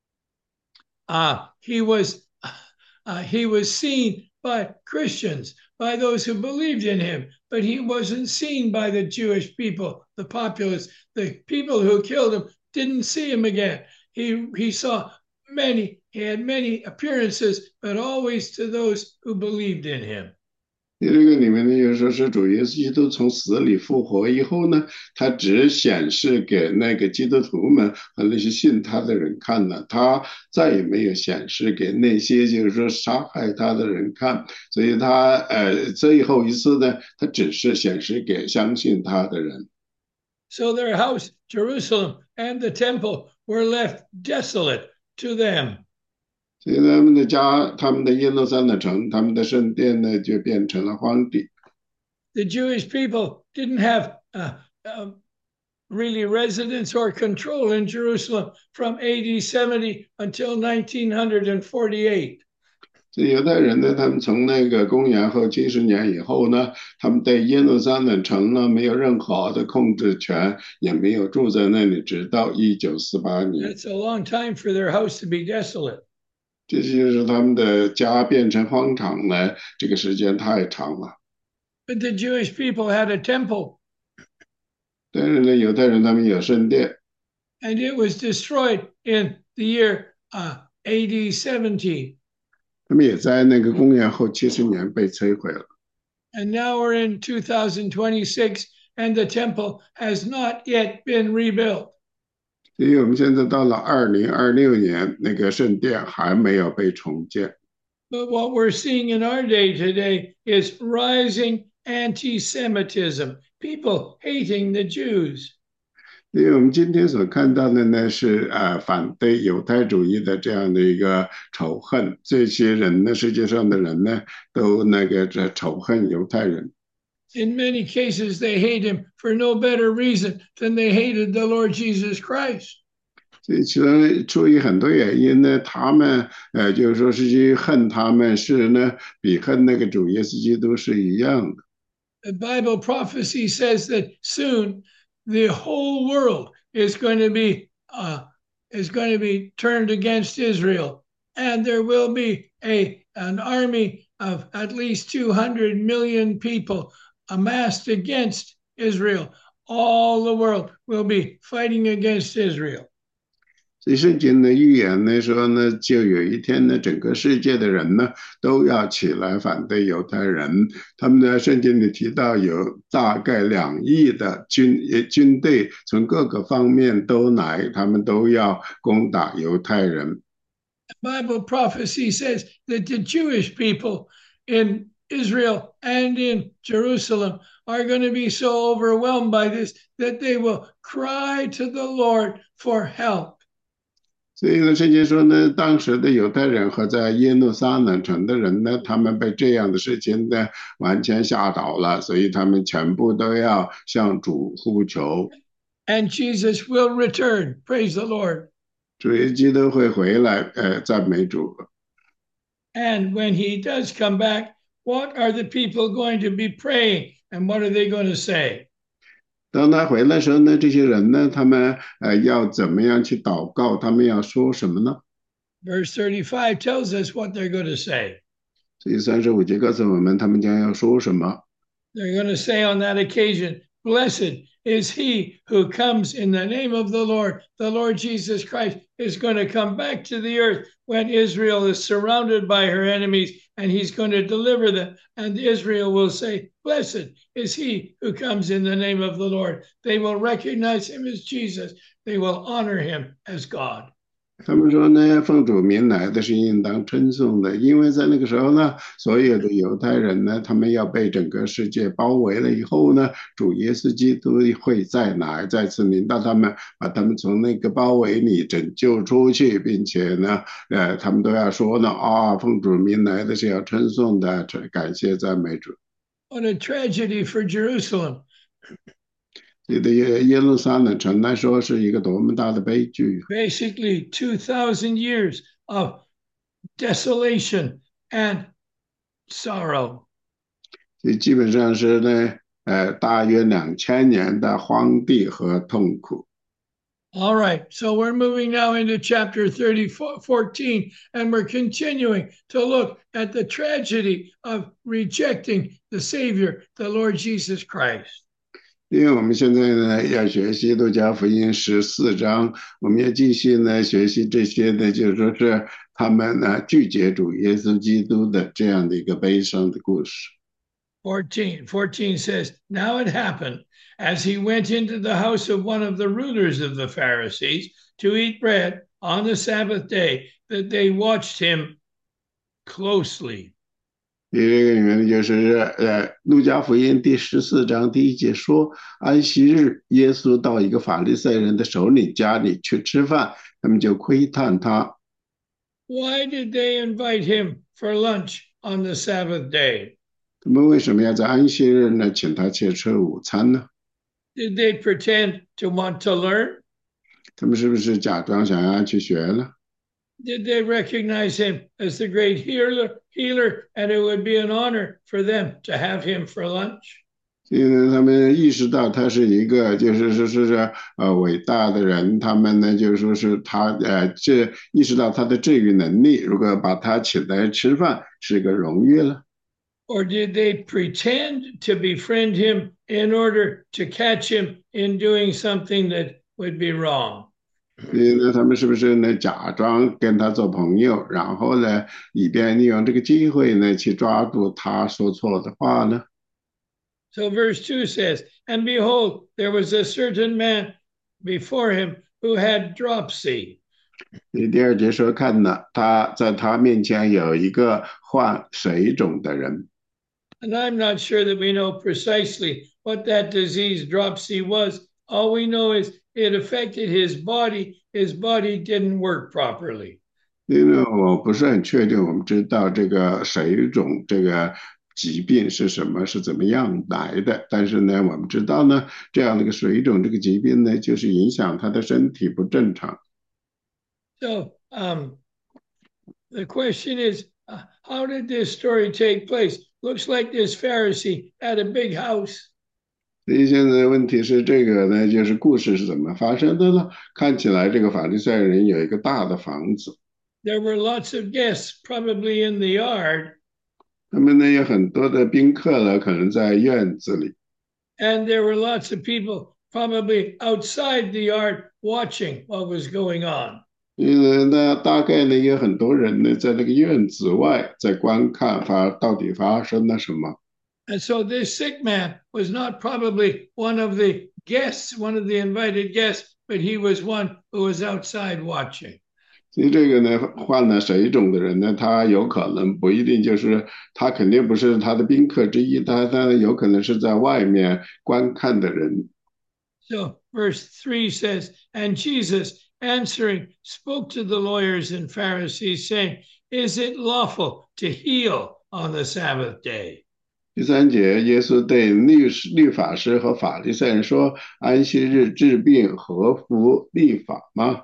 he was seen by Christians, by those who believed in him, but he wasn't seen by the Jewish people, the populace. The people who killed him didn't see him again. He saw many, he had many appearances, but always to those who believed in him. 这个里面呢，就是说是主耶稣基督从死里复活以后呢，他只显示给那个基督徒们和那些信他的人看了，他再也没有显示给那些就是说杀害他的人看，所以他最后一次呢，他只是显示给相信他的人。 So their house, Jerusalem, and the temple were left desolate to them. 所以他们的家，他们的耶路撒冷城，他们的圣殿呢，就变成了荒地。 The Jewish people didn't have really residence or control in Jerusalem from AD 70 until 1948. 这犹太人呢，他们从那个公元后70年以后呢，他们对耶路撒冷城呢没有任何的控制权，也没有住在那里，直到1948年。 That's a long time for their house to be desolate. 这就是他们的家变成荒场呢，这个时间太长了。 But the Jewish people had a temple. 但是呢，犹太人他们有圣殿。 And it was destroyed in the year AD 70. 他们也在那个公元后70年被摧毁了。 And now we're in 2026, and the temple has not yet been rebuilt. 所以我们现在到了2026年，那个圣殿还没有被重建。 But what we're seeing in our day today is rising anti-Semitism, people hating the Jews. 因为我们今天所看到的呢是反对犹太主义的这样的一个仇恨，这些人呢，世界上的人呢，都仇恨犹太人。 In many cases, they hate him for no better reason than they hated the Lord Jesus Christ. 所以其实出于很多原因呢，他们就是说是去恨他们是呢，比恨那个主耶稣基督是一样的。 The Bible prophecy says that soon the whole world is going to be turned against Israel, and there will be an army of at least 200 million people amassed against Israel. All the world will be fighting against Israel. 所以圣经的预言呢说呢，就有一天呢，整个世界的人呢都要起来反对犹太人。他们的圣经里提到有大概2亿的军队从各个方面都来，他们都要攻打犹太人。 Bible prophecy says that the Jewish people in Israel and in Jerusalem are going to be so overwhelmed by this that they will cry to the Lord for help. 所以呢，圣经说呢，当时的犹太人和在耶路撒冷城的人呢，他们被这样的事情呢完全吓倒了，所以他们全部都要向主呼求。 And Jesus will return. Praise the Lord. 主耶稣基督会回来，赞美主。 And when he does come back, what are the people going to be praying? And what are they going to say? 当他回来的时候呢，这些人呢，他们要怎么样去祷告？他们要说什么呢？ Verse 35 tells us what they're going to say. 所以35节告诉我们，他们将要说什么。 They're going to say on that occasion, Blessed is he who comes in the name of the Lord. The Lord Jesus Christ is going to come back to the earth when Israel is surrounded by her enemies, and he's going to deliver them. And Israel will say, Blessed is he who comes in the name of the Lord. They will recognize him as Jesus. They will honor him as God. 他们说呢，奉主名来的是应当称颂的，因为在那个时候呢，所有的犹太人呢，他们要被整个世界包围了以后呢，主耶稣基督会再来，再次领导他们，把他们从那个包围里拯救出去，并且呢，他们都要说呢，奉主名来的是要称颂的，感谢赞美主。 What a tragedy for Jerusalem. 对耶路撒冷城来说是一个多么大的悲剧。 Basically, 2,000 years of desolation and sorrow. 所以基本上是呢，大约2000年的荒地和痛苦。 All right, so we're moving now into chapter 14, and we're continuing to look at the tragedy of rejecting the Savior, the Lord Jesus Christ. 因为我们现在呢要学习路加福音14章，我们要继续呢学习这些呢，就是说是他们呢拒绝主耶稣基督的这样的一个悲伤的故事。 14 says, Now it happened, as he went into the house of one of the rulers of the Pharisees to eat bread on the Sabbath day, that they watched him closely. 这个里面就是路加福音第14章第1节说，安息日，耶稣到一个法利赛人的首领家里去吃饭，他们就窥探他。 Why did they invite him for lunch on the Sabbath day? 他们为什么要在安息日呢，请他去吃午餐呢？ Did they pretend to want to learn? 他们是不是假装想要去学呢？ Did they recognize him as the great healer, and it would be an honor for them to have him for lunch? 因为他们意识到他是一个，就是说是伟大的人，他们呢就是说是他这意识到他的治愈能力，如果把他请来吃饭，是个荣誉了。 Or did they pretend to befriend him in order to catch him in doing something that would be wrong? 所以呢，他们是不是呢假装跟他做朋友，然后呢，以便利用这个机会呢去抓住他说错的话呢？ So verse 2 says, And behold, there was a certain man before him who had dropsy. 第2节说，看呢，他在他面前有一个患水肿的人。 And I'm not sure that we know precisely what that disease dropsy was. All we know is it affected his body. His body didn't work properly. 因为我不是很确定，我们知道这个水肿这个疾病是什么，是怎么样来的。但是呢，我们知道呢，这样的一个水肿这个疾病呢，就是影响他的身体不正常。 So the question is, how did this story take place? Looks like this Pharisee had a big house. 所以现在问题是这个呢，就是故事是怎么发生的呢？看起来这个法利赛人有一个大的房子。 There were lots of guests, probably in the yard. 他们呢有很多的宾客了，可能在院子里。 And there were lots of people, probably outside the yard, watching what was going on. 因为呢，大概呢有很多人呢在那个院子外在观看到底发生了什么。 And so this sick man was not probably one of the guests, one of the invited guests, but he was one who was outside watching. 所以这个呢，患了水肿的人呢，他有可能不一定就是他肯定不是他的宾客之一，他有可能是在外面观看的人。 So verse 3 says, And Jesus answering spoke to the lawyers and Pharisees, saying, Is it lawful to heal on the Sabbath day? 第3节，耶稣对律法师和法利赛人说：“安息日治病合乎律法吗？”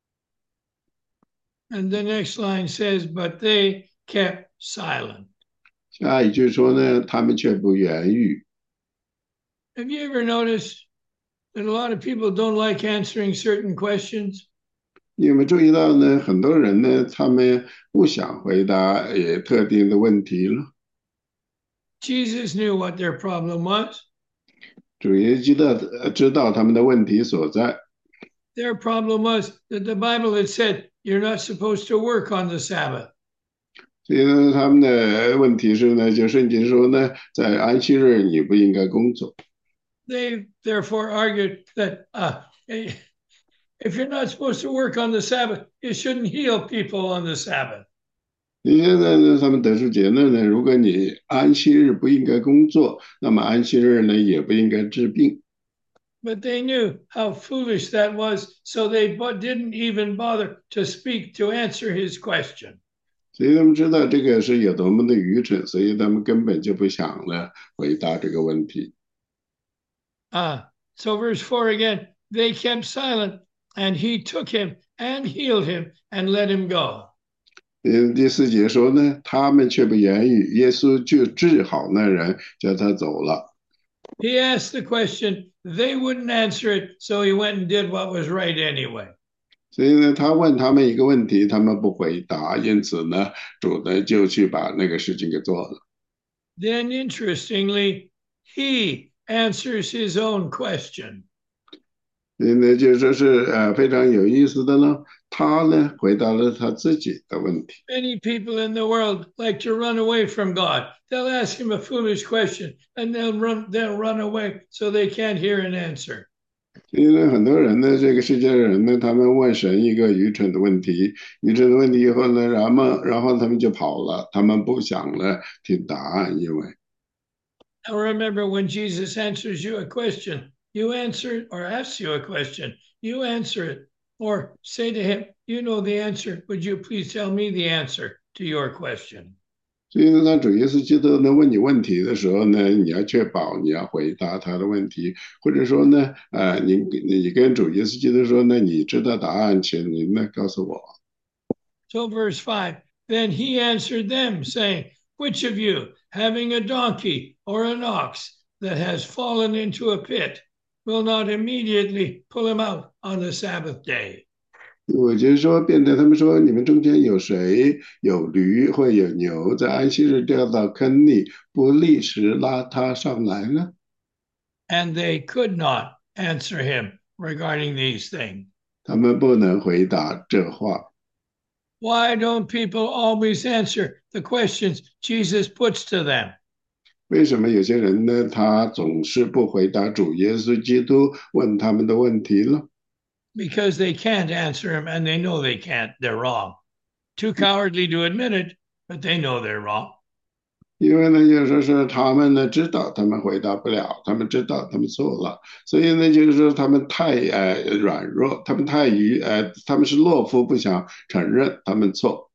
And the next line says, But they kept silent. 下一句说呢，他们却不言语。 Have you ever noticed that a lot of people don't like answering certain questions? 你有没有注意到呢？很多人呢，他们不想回答特定的问题了。 Jesus knew what their problem was. 主耶稣知道他们的问题所在。 Their problem was that the Bible had said you're not supposed to work on the Sabbath. 所以呢，他们的问题是呢，就圣经说呢，在安息日你不应该工作。 They therefore argued that if you're not supposed to work on the Sabbath, you shouldn't heal people on the Sabbath. 你现在呢，他们得出结论呢，如果你安息日不应该工作，那么安息日呢也不应该治病。 But they knew how foolish that was, so they didn't even bother to speak to answer his question. 所以他们知道这个是有多么的愚蠢，所以他们根本就不想了回答这个问题。 So verse 4 again, they kept silent, and he took him and healed him and let him go. 第4节说呢，他们却不言语，耶稣就治好那人，叫他走了。 He asked the question, they wouldn't answer it, so he went and did what was right anyway. 所以呢，他问他们一个问题，他们不回答，因此呢，主呢就去把那个事情给做了。 Then interestingly, he answers his own question. 那就说是非常有意思的呢。他呢回答了他自己的问题。 Many people in the world like to run away from God. They'll ask him a foolish question and they'll run away so they can't hear an answer. 因为很多人呢，这个世界的人呢，他们问神一个愚蠢的问题，愚蠢的问题以后呢，然后他们就跑了，他们不想了听答案，因为 Now remember, when Jesus answers you a question, you answer it, or asks you a question, you answer it, or say to him, "You know the answer. Would you please tell me the answer to your question?" 所以呢，当主耶稣基督呢问你问题的时候呢，你要确保你要回答他的问题，或者说呢，你跟主耶稣基督说呢，你知道答案，请您呢告诉我。 So, verse 5, then he answered them, saying, "Which of you, having a donkey or an ox that has fallen into a pit, will not immediately pull him out on the Sabbath day?" 我就是说，变得他们说，你们中间有谁有驴或有牛在安息日掉到坑里，不立时拉他上来呢？ And they could not answer him regarding these things. 他们不能回答这话。 Why don't people always answer the questions Jesus puts to them? 为什么有些人呢，他总是不回答主耶稣基督问他们的问题呢？ Because they can't answer him and they know they can't. They're wrong. Too cowardly to admit it, but they know they're wrong. 因为呢，就说是他们呢知道他们回答不了，他们知道他们错了，所以呢，就是说他们太软弱，他们是懦夫，不想承认他们错。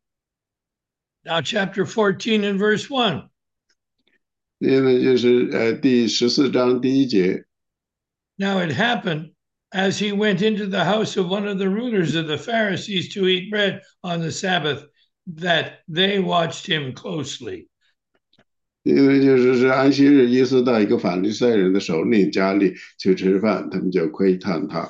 Now, chapter 14 and verse 1. 因为就是第14章第1节。 Now it happened as he went into the house of one of the rulers of the Pharisees to eat bread on the Sabbath that they watched him closely. 因为就是安息日，耶稣到一个法利赛人的首领家里去吃饭，他们就窥探他。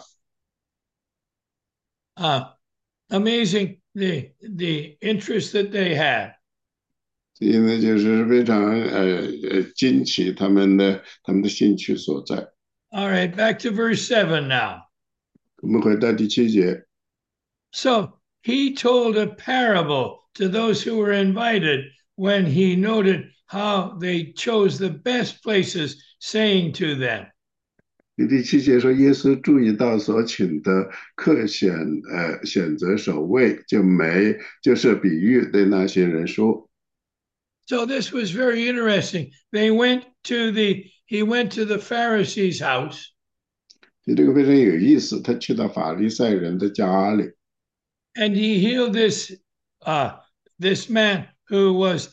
Amazing the interest that they had. 因为就是非常惊奇他们的兴趣所在。 All right, back to verse 7 now. 我们回到第7节。 So he told a parable to those who were invited when he noted how they chose the best places, saying to them. 第7节说，耶稣注意到所请的客选择首位，就是比喻对那些人说。 So this was very interesting. He went to the Pharisee's house. 这个非常有意思，他去到法利赛人的家里。 And he healed this man who was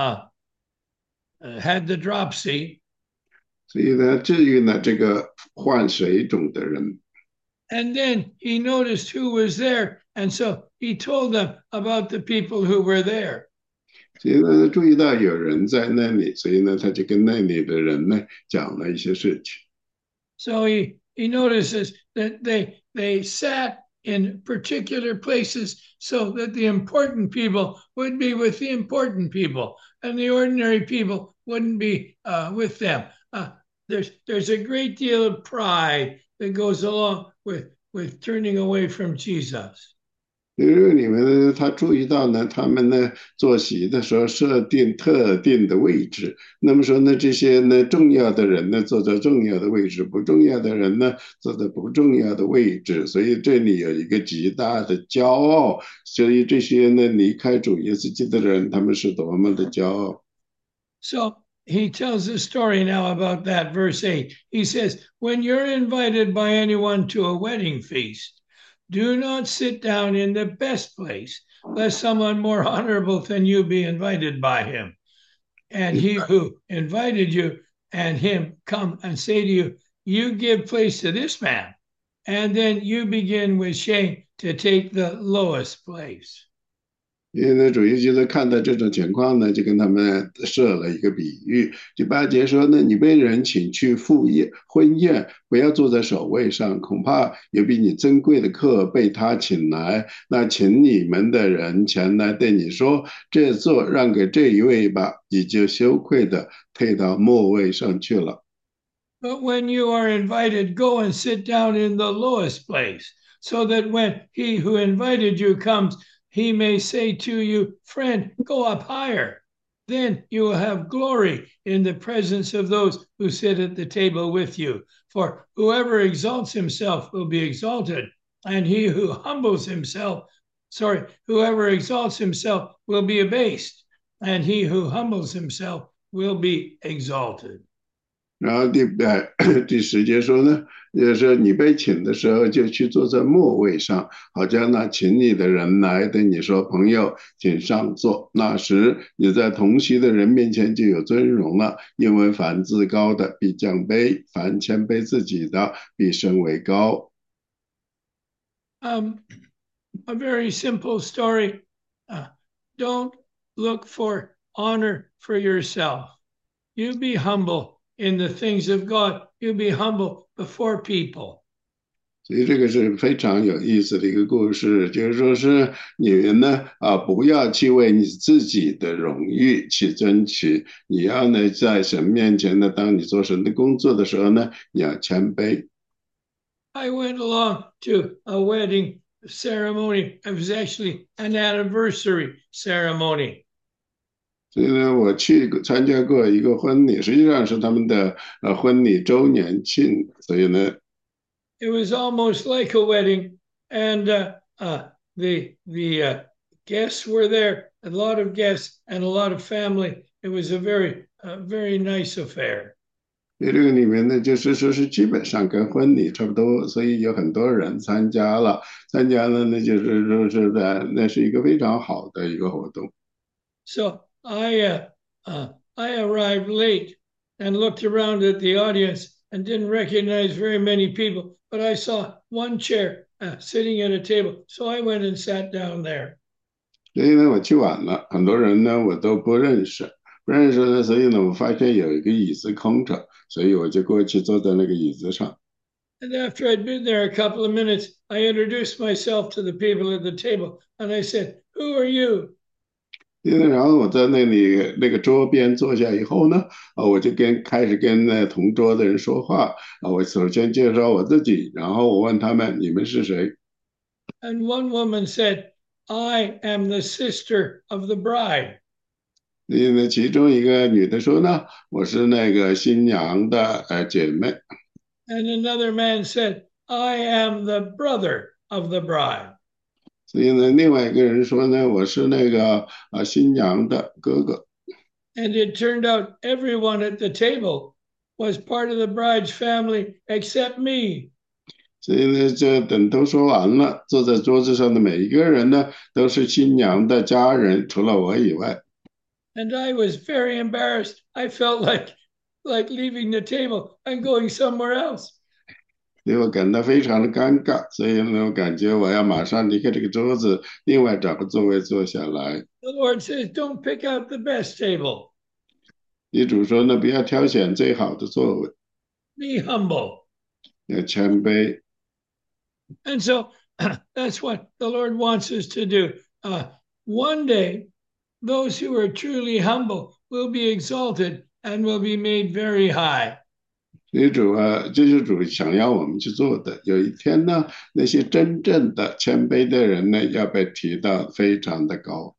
had the dropsy. 所以呢，治愈了这个患水肿的人。 And then he noticed who was there, and so he told them about the people who were there. 所以呢，注意到有人在那里，所以呢，他就跟那里的人呢讲了一些事情。 So he notices that they sat in particular places so that the important people would be with the important people, and the ordinary people wouldn't be with them. There's a great deal of pride that goes along with turning away from Jesus. 因为里面呢，他注意到呢，他们呢坐席的时候设定特定的位置。那么说呢，这些呢重要的人呢坐在重要的位置，不重要的人呢坐在不重要的位置。所以这里有一个极大的骄傲。所以这些呢离开主耶稣基督的人，他们是多么的骄傲。 So he tells a story now about that, verse 8. He says, when you're invited by anyone to a wedding feast, do not sit down in the best place, lest someone more honorable than you be invited by him. And he who invited you and him come and say to you, you give place to this man. And then you begin with shame to take the lowest place. 因为呢，主耶稣看到这种情况呢，就跟他们设了一个比喻。第8节说呢，你被人请去婚宴，不要坐在首位上，恐怕有比你珍贵的客被他请来，那请你们的人前来对你说，这座让给这一位吧，你就羞愧的退到末位上去了。 But when you are invited, go and sit down in the lowest place, so that when he who invited you comes, he may say to you, Friend, go up higher. Then you will have glory in the presence of those who sit at the table with you. For whoever exalts himself will be exalted, and he who humbles himself, whoever exalts himself will be abased, and he who humbles himself will be exalted. 然后第10节说呢，就是你被请的时候，就去坐在末位上，好叫那请你的人来对你说：“朋友，请上座。”那时你在同席的人面前就有尊荣了，因为凡自高的必降卑，凡谦卑自己的必升为高。 Um, a very simple story. Uh, don't look for honor for yourself. You be humble in the things of God. You be humble before people. 所以这个是非常有意思的一个故事，就是说是你们呢不要去为你自己的荣誉去争取，你要呢在神面前呢，当你做神的工作的时候呢，你要谦卑。 I went along to a wedding ceremony. It was actually an anniversary ceremony. 所以呢，我去参加过一个婚礼，实际上是他们的婚礼周年庆，所以呢， it was almost like a wedding, and the guests were there, a lot of guests and a lot of family. It was a very nice affair. 这个里面呢，就是说是基本上跟婚礼差不多，所以有很多人参加了，参加了那就是说是在那是一个非常好的一个活动。 So I arrived late and looked around at the audience and didn't recognize very many people, but I saw one chair sitting at a table, so I went and sat down there. 所以呢，我去晚了，很多人呢我都不认识，不认识呢，所以呢，我发现有一个椅子空着，所以我就过去坐在那个椅子上。 And after I'd been there a couple of minutes, I introduced myself to the people at the table, and I said, "Who are you?" 然后我在那个桌边坐下以后呢，我就开始跟那同桌的人说话，我首先介绍我自己，然后我问他们你们是谁？ And one woman said, "I am the sister of the bride." 因为其中一个女的说呢，我是那个新娘的姐妹。 And another man said, "I am the brother of the bride." 所以呢，另外一个人说呢，我是那个新娘的哥哥。 And it turned out everyone at the table was part of the bride's family except me. 所以呢，这等都说完了，坐在桌子上的每一个人呢，都是新娘的家人，除了我以外。 And I was very embarrassed. I felt like leaving the table and going somewhere else. 所以我感到非常的尴尬，所以呢，我感觉我要马上离开这个桌子，另外找个座位坐下来。 The Lord says, "Don't pick out the best table. 女主说呢，不要挑选最好的座位， Be humble." 要谦卑。 And so that's what the Lord wants us to do. One day, those who are truly humble will be exalted and will be made very high. 女主这是主想要我们去做的。有一天呢，那些真正的谦卑的人呢，要被提到非常的高。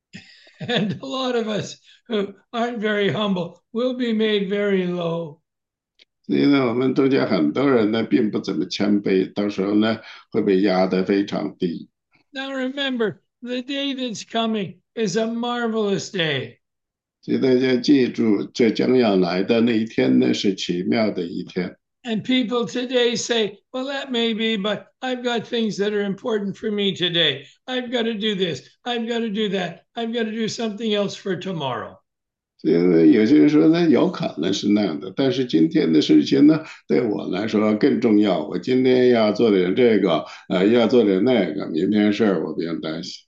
And a lot of us who aren't very humble will be made very low. 所以呢，我们中间很多人呢，并不怎么谦卑，到时候呢，会被压得非常低。 Now remember, the day that's coming is a marvelous day. 所以大家记住，这将要来的那一天呢，是奇妙的一天。 And people today say, well, that may be, but I've got things that are important for me today. I've got to do this. I've got to do that. I've got to do something else for tomorrow. 所以呢，有些人说呢，有可能是那样的，但是今天的事情呢，对我来说更重要。我今天要做点这个，要做点那个，明天事儿我不用担心。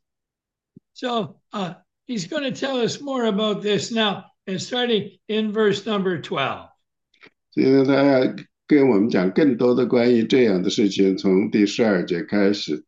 So he's going to tell us more about this now, and starting in verse number 12. 所以呢，他要跟我们讲更多的关于这样的事情，从第12节开始。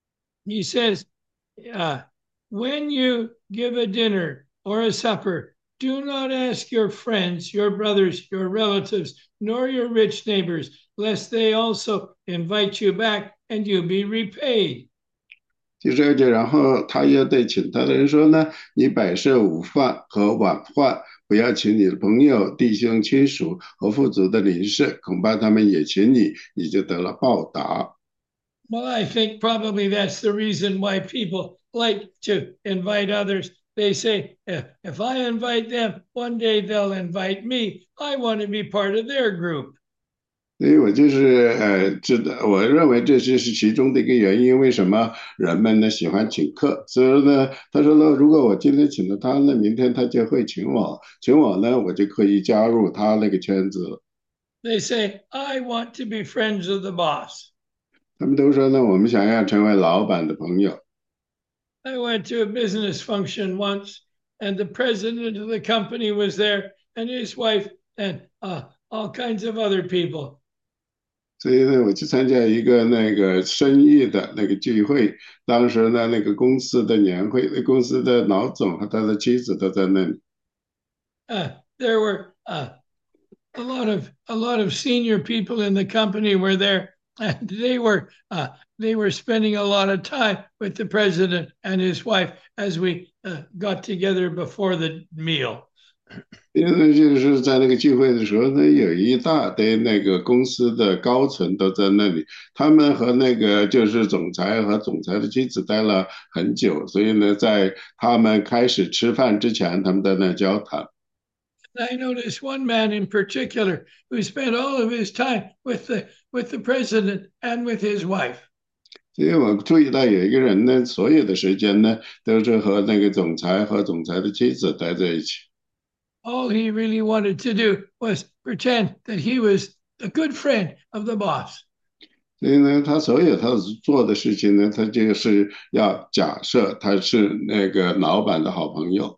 He says, when you give a dinner or a supper, Do not ask your friends, your brothers, your relatives, nor your rich neighbors, lest they also invite you back and you be repaid. 第12节，然后他又对请他的人说呢：你摆设午饭和晚饭，不要请你的朋友、弟兄、亲属和富足的邻士，恐怕他们也请你，你就得了报答。 Well, I think probably that's the reason why people like to invite others. They say, if I invite them, one day they'll invite me. I want to be part of their group. 所以我就是知道，我认为这是其中的一个原因，为什么人们呢喜欢请客？所以呢，他说呢，如果我今天请了他，那明天他就会请我，请我呢，我就可以加入他那个圈子。 They say, I want to be friends of the boss. 他们都说呢，我们想要成为老板的朋友。 I went to a business function once, and the president of the company was there, and his wife, and all kinds of other people. 所以呢，我去参加一个那个生意的那个聚会，当时呢，那个公司的年会，公司的老总和他的妻子都在那里。 There were a lot of senior people in the company were there, and they were spending a lot of time with the president and his wife as we got together before the meal. 因为就是在那个聚会的时候呢，有一大堆那个公司的高层都在那里，他们和那个就是总裁和总裁的妻子待了很久，所以呢，在他们开始吃饭之前，他们在那交谈。 I noticed one man in particular who spent all of his time with the president and with his wife. 所以我注意到有一个人呢，所有的时间呢都是和那个总裁和总裁的妻子待在一起。 All he really wanted to do was pretend that he was a good friend of the boss. 所以呢，他所有他做的事情呢，他就是要假设他是那个老板的好朋友。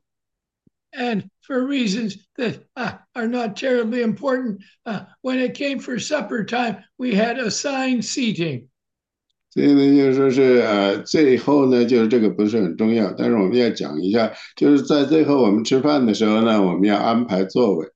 And for reasons that are not terribly important, when it came for supper time, we had assigned seating. 所以呢，就是说是最后呢，就是这个不是很重要，但是我们要讲一下，就是在最后我们吃饭的时候呢，我们要安排座位。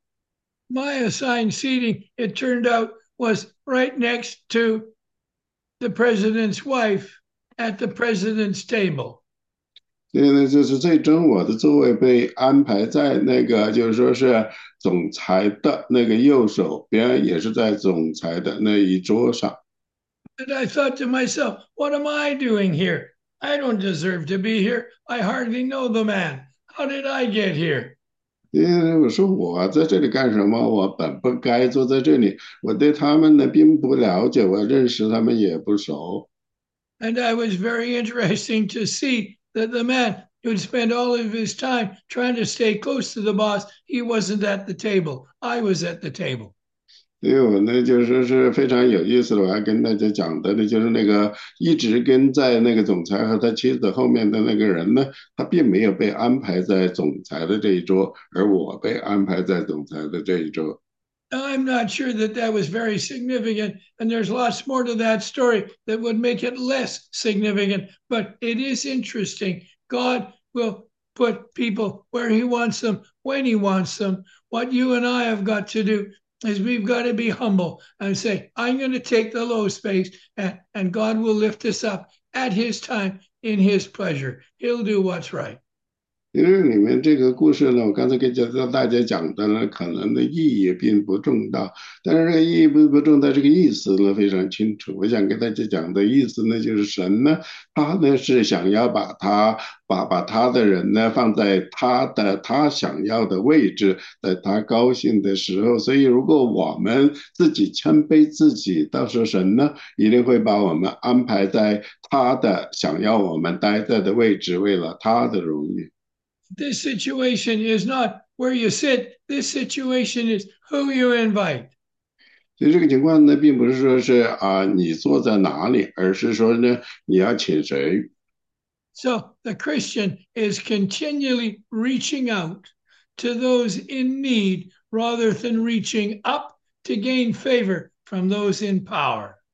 My assigned seating, it turned out, was right next to the president's wife at the president's table. 所以呢，就是最终我的座位被安排在那个，就是说是总裁的那个右手边，也是在总裁的那一桌上。 And I thought to myself, what am I doing here? I don't deserve to be here. I hardly know the man. How did I get here? 因为我说我在这里干什么？我本不该坐在这里。我对他们呢并不了解，我认识他们也不熟。 And I was very interesting to see that the man who'd spent all of his time trying to stay close to the boss, he wasn't at the table. I was at the table. 所以我呢就说是非常有意思的，我要跟大家讲的呢，就是那个一直跟在那个总裁和他妻子后面的那个人呢，他并没有被安排在总裁的这一桌，而我被安排在总裁的这一桌。 Now, I'm not sure that that was very significant, and there's lots more to that story that would make it less significant, but it is interesting. God will put people where He wants them, when He wants them. What you and I have got to do is we've got to be humble and say, I'm going to take the low space, and God will lift us up at His time in His pleasure. He'll do what's right. 因为里面这个故事呢，我刚才跟大家讲的呢，可能的意义并不重大，但是这个意义不重大，这个意思呢非常清楚。我想跟大家讲的意思呢，就是神呢，他呢是想要把他的人呢放在他想要的位置，在他高兴的时候。所以如果我们自己谦卑自己，到时候神呢一定会把我们安排在他的想要我们待在的位置，为了他的荣誉。 This situation is not where you sit. This situation is who you invite. 所以这个情况呢，并不是说是你坐在哪里，而是说呢，你要请谁。 So the Christian is continually reaching out to those in need rather than reaching up to gain favor from those in power.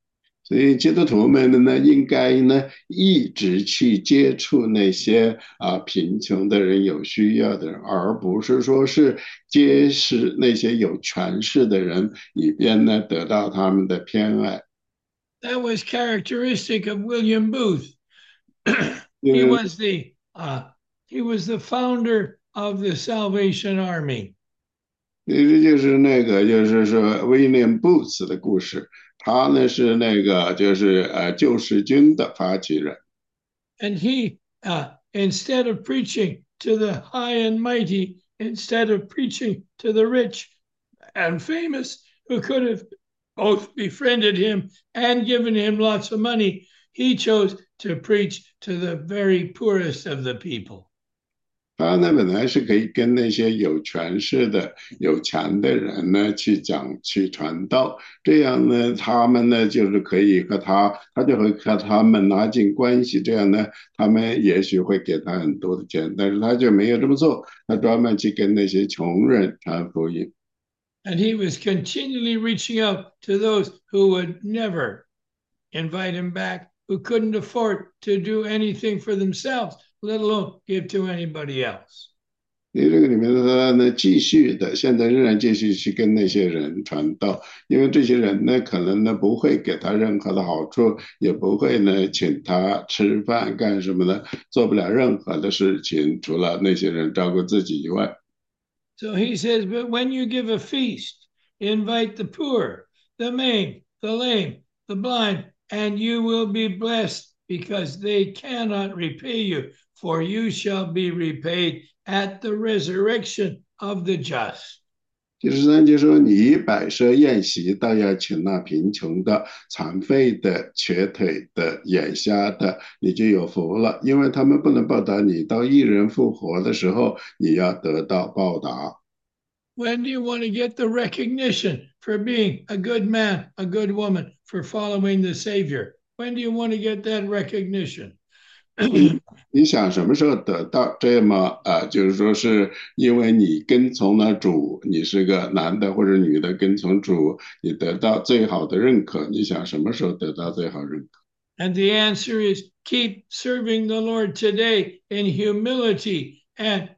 所以基督徒们呢，应该呢一直去接触那些贫穷的人、有需要的人，而不是说是揭示那些有权势的人，以便呢得到他们的偏爱。 That was characteristic of William Booth. 因 he 为 was the uh, he was the founder of the Salvation Army. 这就是那个，就是说威廉布斯的故事，他呢是那个就是救世军的发起人。 And he, instead of preaching to the high and mighty, instead of preaching to the rich and famous who could have both befriended him and given him lots of money, he chose to preach to the very poorest of the people. 他呢本来是可以跟那些有权势的、有钱的人呢去讲、去传道，这样呢，他们呢就是可以和他，他就会和他们拉近关系，这样呢，他们也许会给他很多的钱，但是他就没有这么做，他专门去跟那些穷人传福音。 And he was continually reaching out to those who would never invite him back, who couldn't afford to do anything for themselves, let alone give to anybody else. 因为这个里面他呢，继续的，现在仍然继续去跟那些人传道，因为这些人呢，可能呢不会给他任何的好处，也不会呢请他吃饭干什么的，做不了任何的事情，除了那些人照顾自己以外。 So he says, but when you give a feast, invite the poor, the maimed, the lame, the blind, and you will be blessed because they cannot repay you, for you shall be repaid at the resurrection of the just. 第13就说你摆设宴席，倒要请那贫穷的、残废的、瘸腿的、眼瞎的，你就有福了，因为他们不能报答你。到一人复活的时候，你要得到报答。 When do you want to get the recognition for being a good man, a good woman, for following the Savior? When do you want to get that recognition? 你想什么时候得到这么就是说是因为你跟从了主，你是个男的或者女的跟从主，你得到最好的认可。你想什么时候得到最好认可？ And the answer is keep serving the Lord today in humility and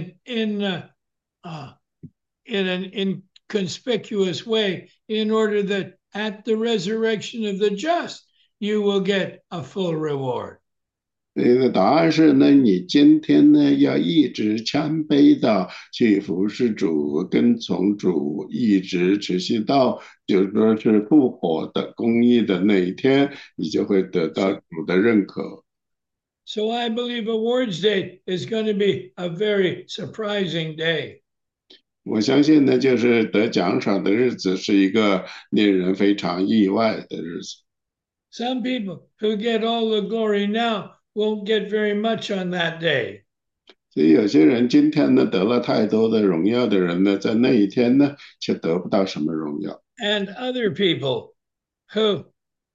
in an inconspicuous way, in order that at the resurrection of the just you will get a full reward. 答案是呢，你今天呢要一直谦卑的去服侍主，跟从主，一直持续到就是说是复活的公义的那一天，你就会得到主的认可。 So I believe Awards Day is going to be a very surprising day. 我相信呢，就是得奖赏的日子是一个令人非常意外的日子。 Some people who get all the glory now won't get very much on that day. 所以有些人今天呢得了太多的荣耀的人呢，在那一天呢却得不到什么荣耀。 And other people who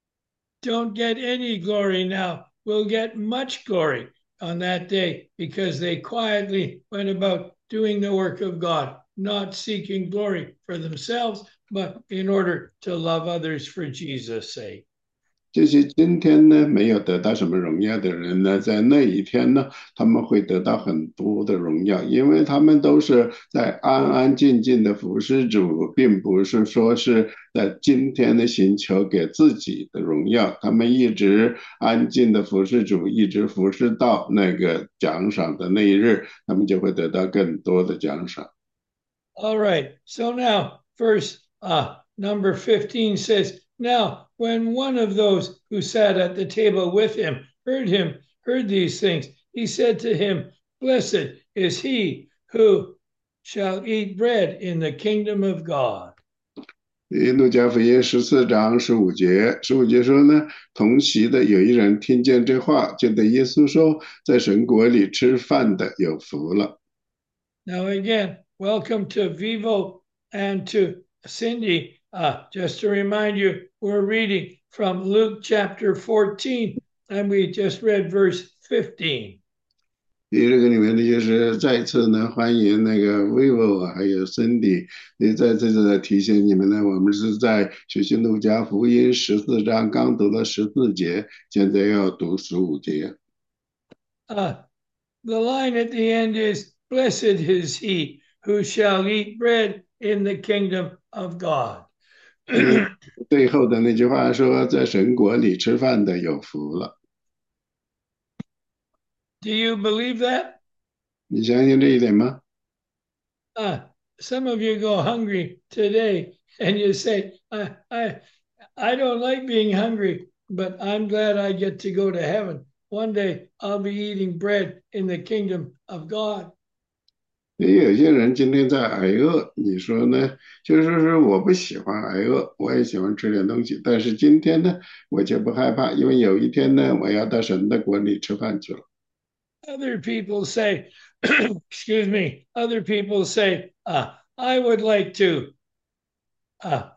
don't get any glory now will get much glory on that day because they quietly went about doing the work of God, not seeking glory for themselves, but in order to love others for Jesus' sake. 这些今天呢没有得到什么荣耀的人呢，在那一天呢，他们会得到很多的荣耀，因为他们都是在安安静静的服侍主，并不是说是在今天的寻求给自己的荣耀，他们一直安静的服侍主，一直服侍到那个奖赏的那一日，他们就会得到更多的奖赏。 All right. So now, verse number 15 says, Now, when one of those who sat at the table with him heard these things, he said to him, Blessed is he who shall eat bread in the kingdom of God. 路加福音14章15节，15节说呢，同席的有一人听见这话，就对耶稣说，在神国里吃饭的有福了。 Now, again, welcome to Vivo and to Cindy. Just to remind you, we're reading from Luke chapter 14, and we just read verse 15. 所以这个里面呢，就是再次呢欢迎那个 vivo 还有 Cindy，也再次的提醒你们呢，我们是在学习路加福音14章刚读了14节，现在要读15节。 Uh, the line at the end is, "Blessed is he who shall eat bread in the kingdom of God." 最后的那句话说，在神国里吃饭的有福了。 Do you believe that? 你相信这一点吗？ Uh, some of you go hungry today and you say, I don't like being hungry, but I'm glad I get to go to heaven. One day I'll be eating bread in the kingdom of God. 也有些人今天在挨饿，你说呢？就是说我不喜欢挨饿，我也喜欢吃点东西，但是今天呢，我却不害怕，因为有一天呢，我要到神的国里吃饭去了。 Other people say, excuse me, other people say, I would like to, uh,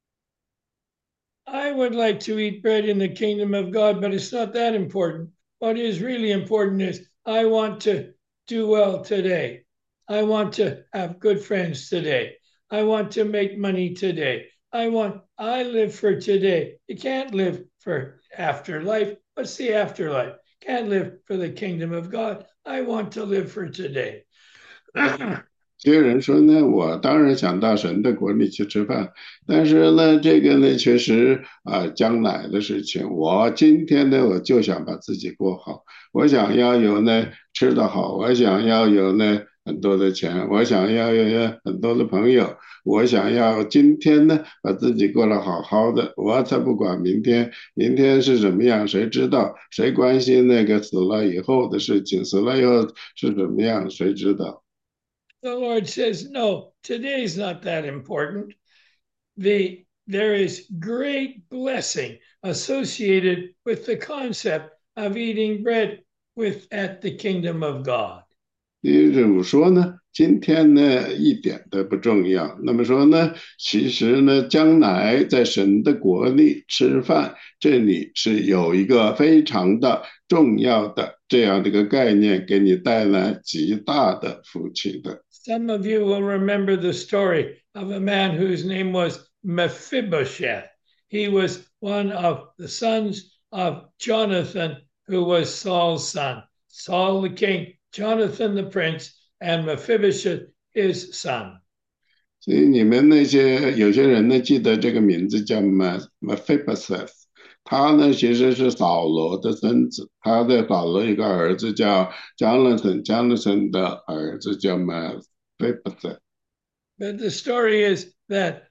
I would like to eat bread in the kingdom of God, but it's not that important. What is really important is I want to do well today. I want to have good friends today. I want to make money today. I live for today. You can't live for afterlife. What's the afterlife? Can't live for the kingdom of God. I want to live for today. 有些人说呢，我当然想到神的国里去吃饭，但是呢，这个呢，确实将来的事情。我今天呢，我就想把自己过好，我想要有呢吃得好，我想要有呢很多的钱，我想要有很多的朋友，我想要今天呢把自己过得好好的，我才不管明天，明天是怎么样，谁知道？谁关心那个死了以后的事情？死了以后是怎么样？谁知道？ The Lord says, no, today's not that important. There is great blessing associated with the concept of eating bread at the kingdom of God. 你怎么说呢？今天呢，一点都不重要。那么说呢，其实呢，将来在神的国里吃饭，这里是有一个非常的重要的这样的一个概念，给你带来极大的福气的。 Some of you will remember the story of a man whose name was Mephibosheth. He was one of the sons of Jonathan, who was Saul's son. Saul the king, Jonathan the prince, and Mephibosheth his son. 所以你们那些有些人呢，记得这个名字叫 Mephibosheth，他呢其实是扫罗的孙子，他的扫罗一个儿子叫 Jonathan，Jonathan 的儿子叫 Mephibosheth。 But the story is that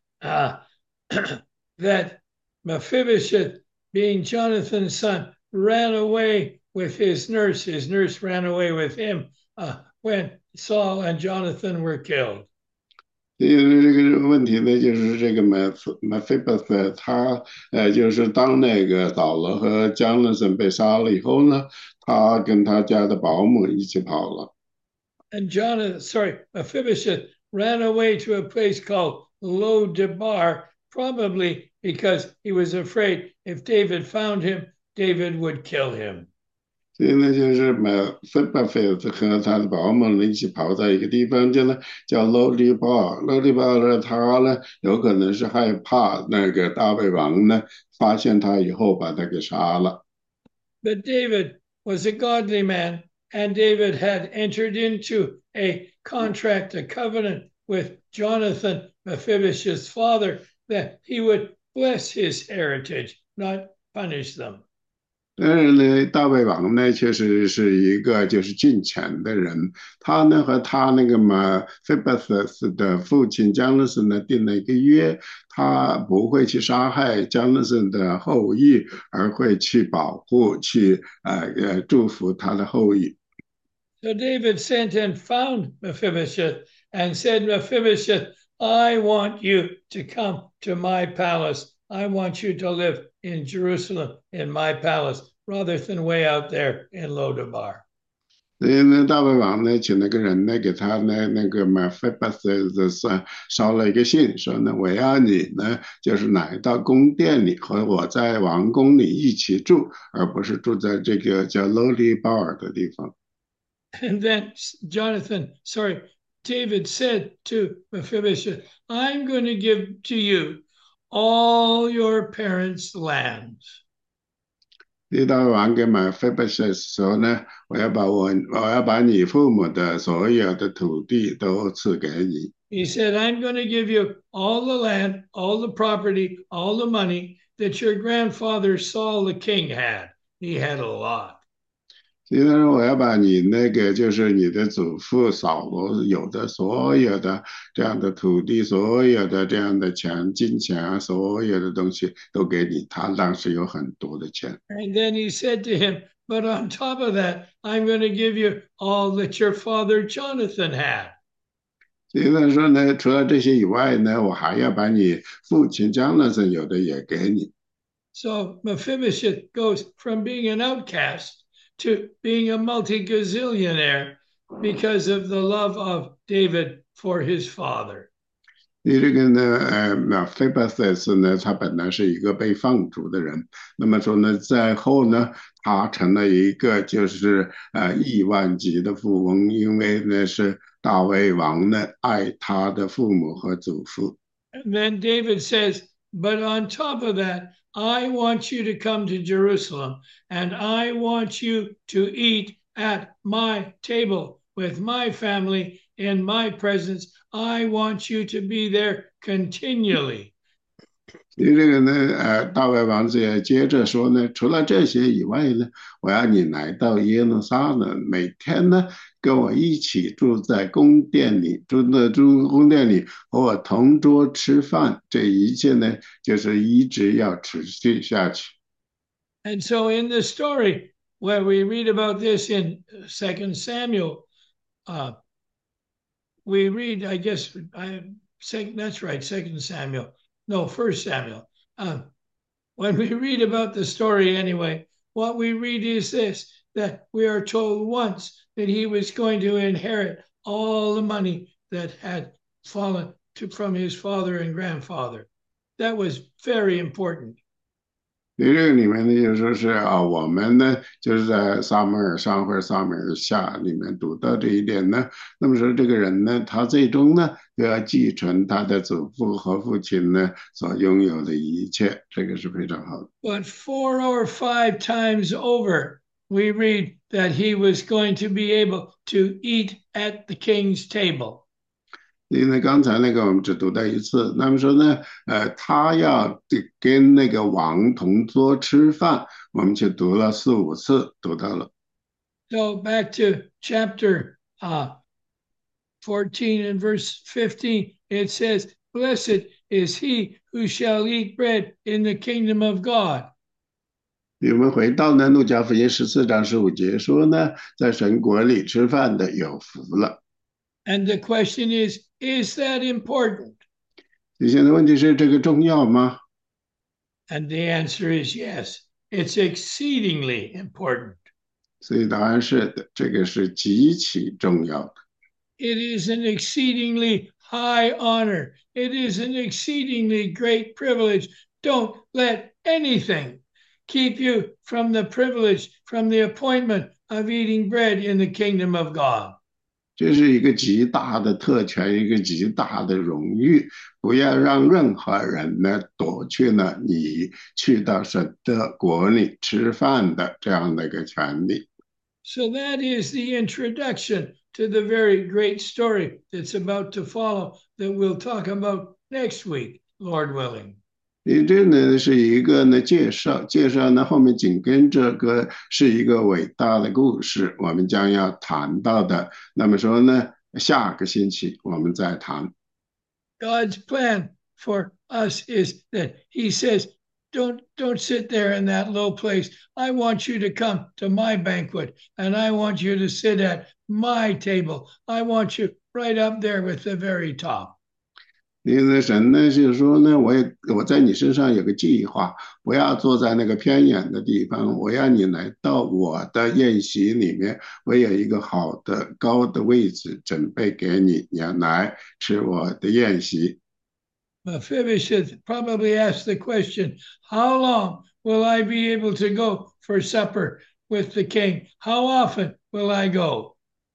that Mephibosheth, being Jonathan's son, ran away with his nurse. His nurse ran away with him when Saul and Jonathan were killed. 这个问题呢，就是这个 Mephibosheth，他就是当那个扫罗和 Jonathan 被杀了以后呢，他跟他家的保姆一起跑了。 And Mephibosheth ran away to a place called Lo-debar, probably because he was afraid if David found him, David would kill him. 所以呢，就是Mephibosheth 和他的保姆呢一起跑到一个地方去了，叫 Lo-debar。Lo-debar 呢，他呢有可能是害怕那个大卫王呢发现他以后把他给杀了。 But David was a godly man, and David had entered into a contract, a covenant with Jonathan, Mephibosheth's father, that he would bless his heritage, not punish them. 但是呢，大卫王呢，确实是一个就是敬虔的人。他呢和他那个嘛菲巴瑟斯的父亲江勒森呢定了一个约，他不会去杀害江勒森的后裔，而会去保护、去祝福他的后裔。 So David sent and found Mephibosheth and said, Mephibosheth, I want you to come to my palace. I want you to live in Jerusalem in my palace rather than way out there in Lodabar. 所以呢，大卫王呢，请那个人呢，给他呢那个 Mephibosheth 捎了一个信，说呢，我要你呢，就是来到宫殿里和我在王宫里一起住，而不是住在这个叫 Lodebar 的地方。 And then David said to Mephibosheth, I'm going to give to you all your parents' lands. 历代王给买菲巴谢说呢，我要把你父母的所有的土地都赐给你。 He said, I'm going to give you all the land, all the property, all the money that your grandfather Saul the king had. He had a lot. 其实我要把你那个就是你的祖父扫罗有的所有的这样的土地，所有的这样的金钱啊，所有的东西都给你。他当时有很多的钱。 And then he said to him, but on top of that, I'm going to give you all that your father Jonathan had. 所以他说呢，除了这些以外呢，我还要把你父亲将来是有的也给你。 So Mephibosheth goes from being an outcast to being a multi-gazillionaire because of the love of David for his father. 你这个呢，菲巴塞斯呢，他本来是一个被放逐的人，那么说呢，在后呢，他成了一个就是亿万级的富翁，因为呢是大卫王呢爱他的父母和祖父。 And then David says, but on top of that, I want you to come to Jerusalem and I want you to eat at my table with my family in my presence. I want you to be there continually. 你这个呢，大卫王子也接着说呢，除了这些以外呢，我要你来到耶路撒冷，每天呢跟我一起住在宫殿里，住宫殿里和我同桌吃饭，这一切呢，就是一直要持续下去。 And so in the story where we read about this in 2 Samuel, we read, I guess, that's right, 2 Samuel. No, 1 Samuel. When we read about the story anyway, what we read is this, that we are told once that he was going to inherit all the money that had fallen from his father and grandfather. That was very important. 这个里面呢，就说是我们呢就是在撒母耳上或者撒母耳下里面读到这一点呢。那么说这个人呢，他最终呢就要继承他的祖父和父亲呢所拥有的一切，这个是非常好的。 But 4 or 5 times over, we read that he was going to be able to eat at the king's table. 因为刚才那个我们只读到一次，那么说呢，他要跟那个王同桌吃饭，我们就读了4、5次，读到了。 So back to chapter 14 and verse 15, it says, "Blessed is he who shall eat bread in the kingdom of God." 我们回到呢，路加福音14章15节说呢，在神国里吃饭的有福了。 And the question is that important? 现在问题是这个重要吗？ And the answer is yes. It's exceedingly important. 所以答案是的，这个是极其重要的。 It is an exceedingly high honor. It is an exceedingly great privilege. Don't let anything keep you from the privilege, from the appointment of eating bread in the kingdom of God. 这是一个极大的特权，一个极大的荣誉。不要让任何人呢夺去了你去到神的国里吃饭的这样的一个权利。 So that is the introduction to the very great story that's about to follow that we'll talk about next week, Lord willing. 这呢是一个呢介绍呢后面紧跟这个是一个伟大的故事，我们将要谈到的。那么说呢，下个星期我们再谈。 God's plan for us is that He says, "Don't sit there in that low place. I want you to come to my banquet, and I want you to sit at my table. I want you right up there with the very top." 因为神呢，就是说呢，我在你身上有个计划，不要坐在那个偏远的地方，我要你来到我的宴席里面，我有一个好的高的位置准备给你，你要来吃我的宴席。 Mephibosheth probably asked the question, "How long will I be able to go for supper with the king? How often will I go?"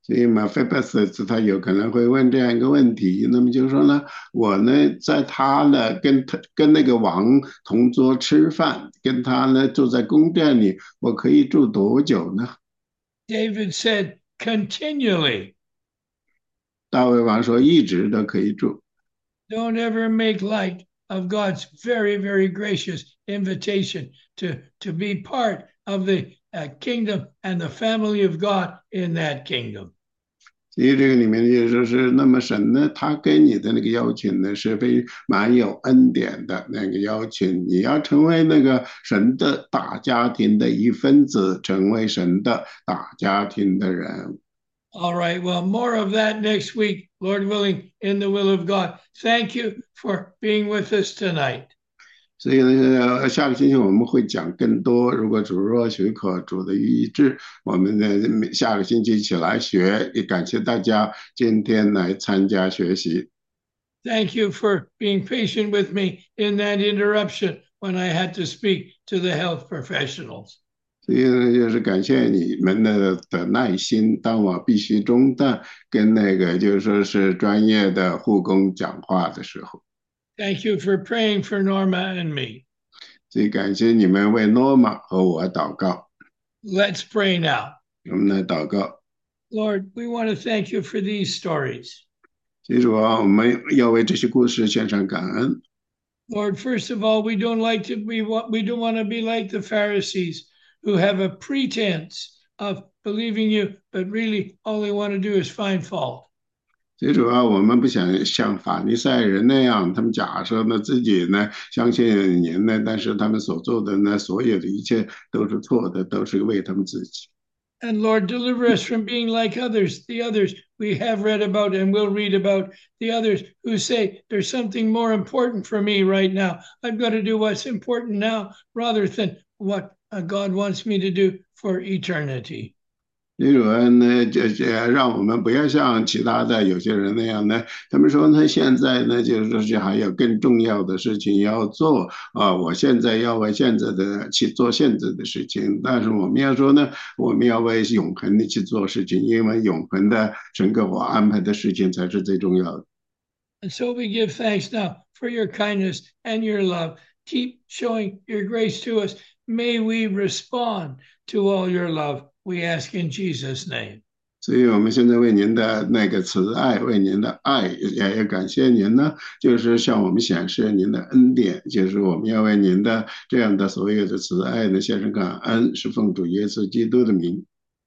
所以马菲巴斯他有可能会问这样一个问题，那么就是说呢，我呢在他呢跟那个王同桌吃饭，跟他呢住在宫殿里，我可以住多久呢？ David said, continually. 大卫王说一直都可以住。 Don't ever make light of God's very, very gracious invitation to be part of the kingdom and the family of God in that kingdom. 所以这个里面就是说是，那么神呢，他给你的那个邀请呢，是蛮有恩典的那个邀请，你要成为那个神的大家庭的一份子，成为神的大家庭的人。 All right. Well, more of that next week, Lord willing, in the will of God. Thank you for being with us tonight. 所以呢，下个星期我们会讲更多。如果主若许可，主的意志，我们呢下个星期一起来学。也感谢大家今天来参加学习。 Thank you for being patient with me in that interruption when I had to speak to the health professionals. 所以呢，就是感谢你们的耐心，当我必须中断跟那个就是说是专业的护工讲话的时候。 Thank you for praying for Norma and me. 所以感谢你们为诺玛和我祷告。 Let's pray now. 我们来祷告。 Lord, we want to thank you for these stories. 记住啊，我们要为这些故事献上感恩。 Lord, first of all, we don't want to be like the Pharisees who have a pretense of believing you, but really all they want to do is find fault. 最主要，我们不想像法利赛人那样，他们假设呢自己呢相信您呢，但是他们所做的呢，所有的一切都是错的，都是为他们自己。 And Lord, deliver us from being like others, the others we have read about and will read about, the others who say there's something more important for me right now. I've got to do what's important now rather than what God wants me to do for eternity. 例如呢，让我们不要像其他的有些人那样呢，他们说呢，现在呢，就是说是还有更重要的事情要做啊，我现在要为现在的去做现在的事情，但是我们要说呢，我们要为永恒的去做事情，因为永恒的神给我安排的事情才是最重要的。 And so we give thanks now for your kindness and your love. Keep showing your grace to us. May we respond to all your love. We ask in Jesus' name. 所以我们现在为您的那个慈爱，为您的爱，也感谢您呢，就是向我们显示您的恩典，就是我们要为您的这样的所有的慈爱呢献上感恩，是奉主耶稣基督的名。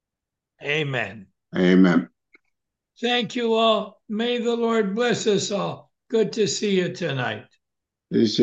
Amen. Amen. Thank you all. May the Lord bless us all. Good to see you tonight.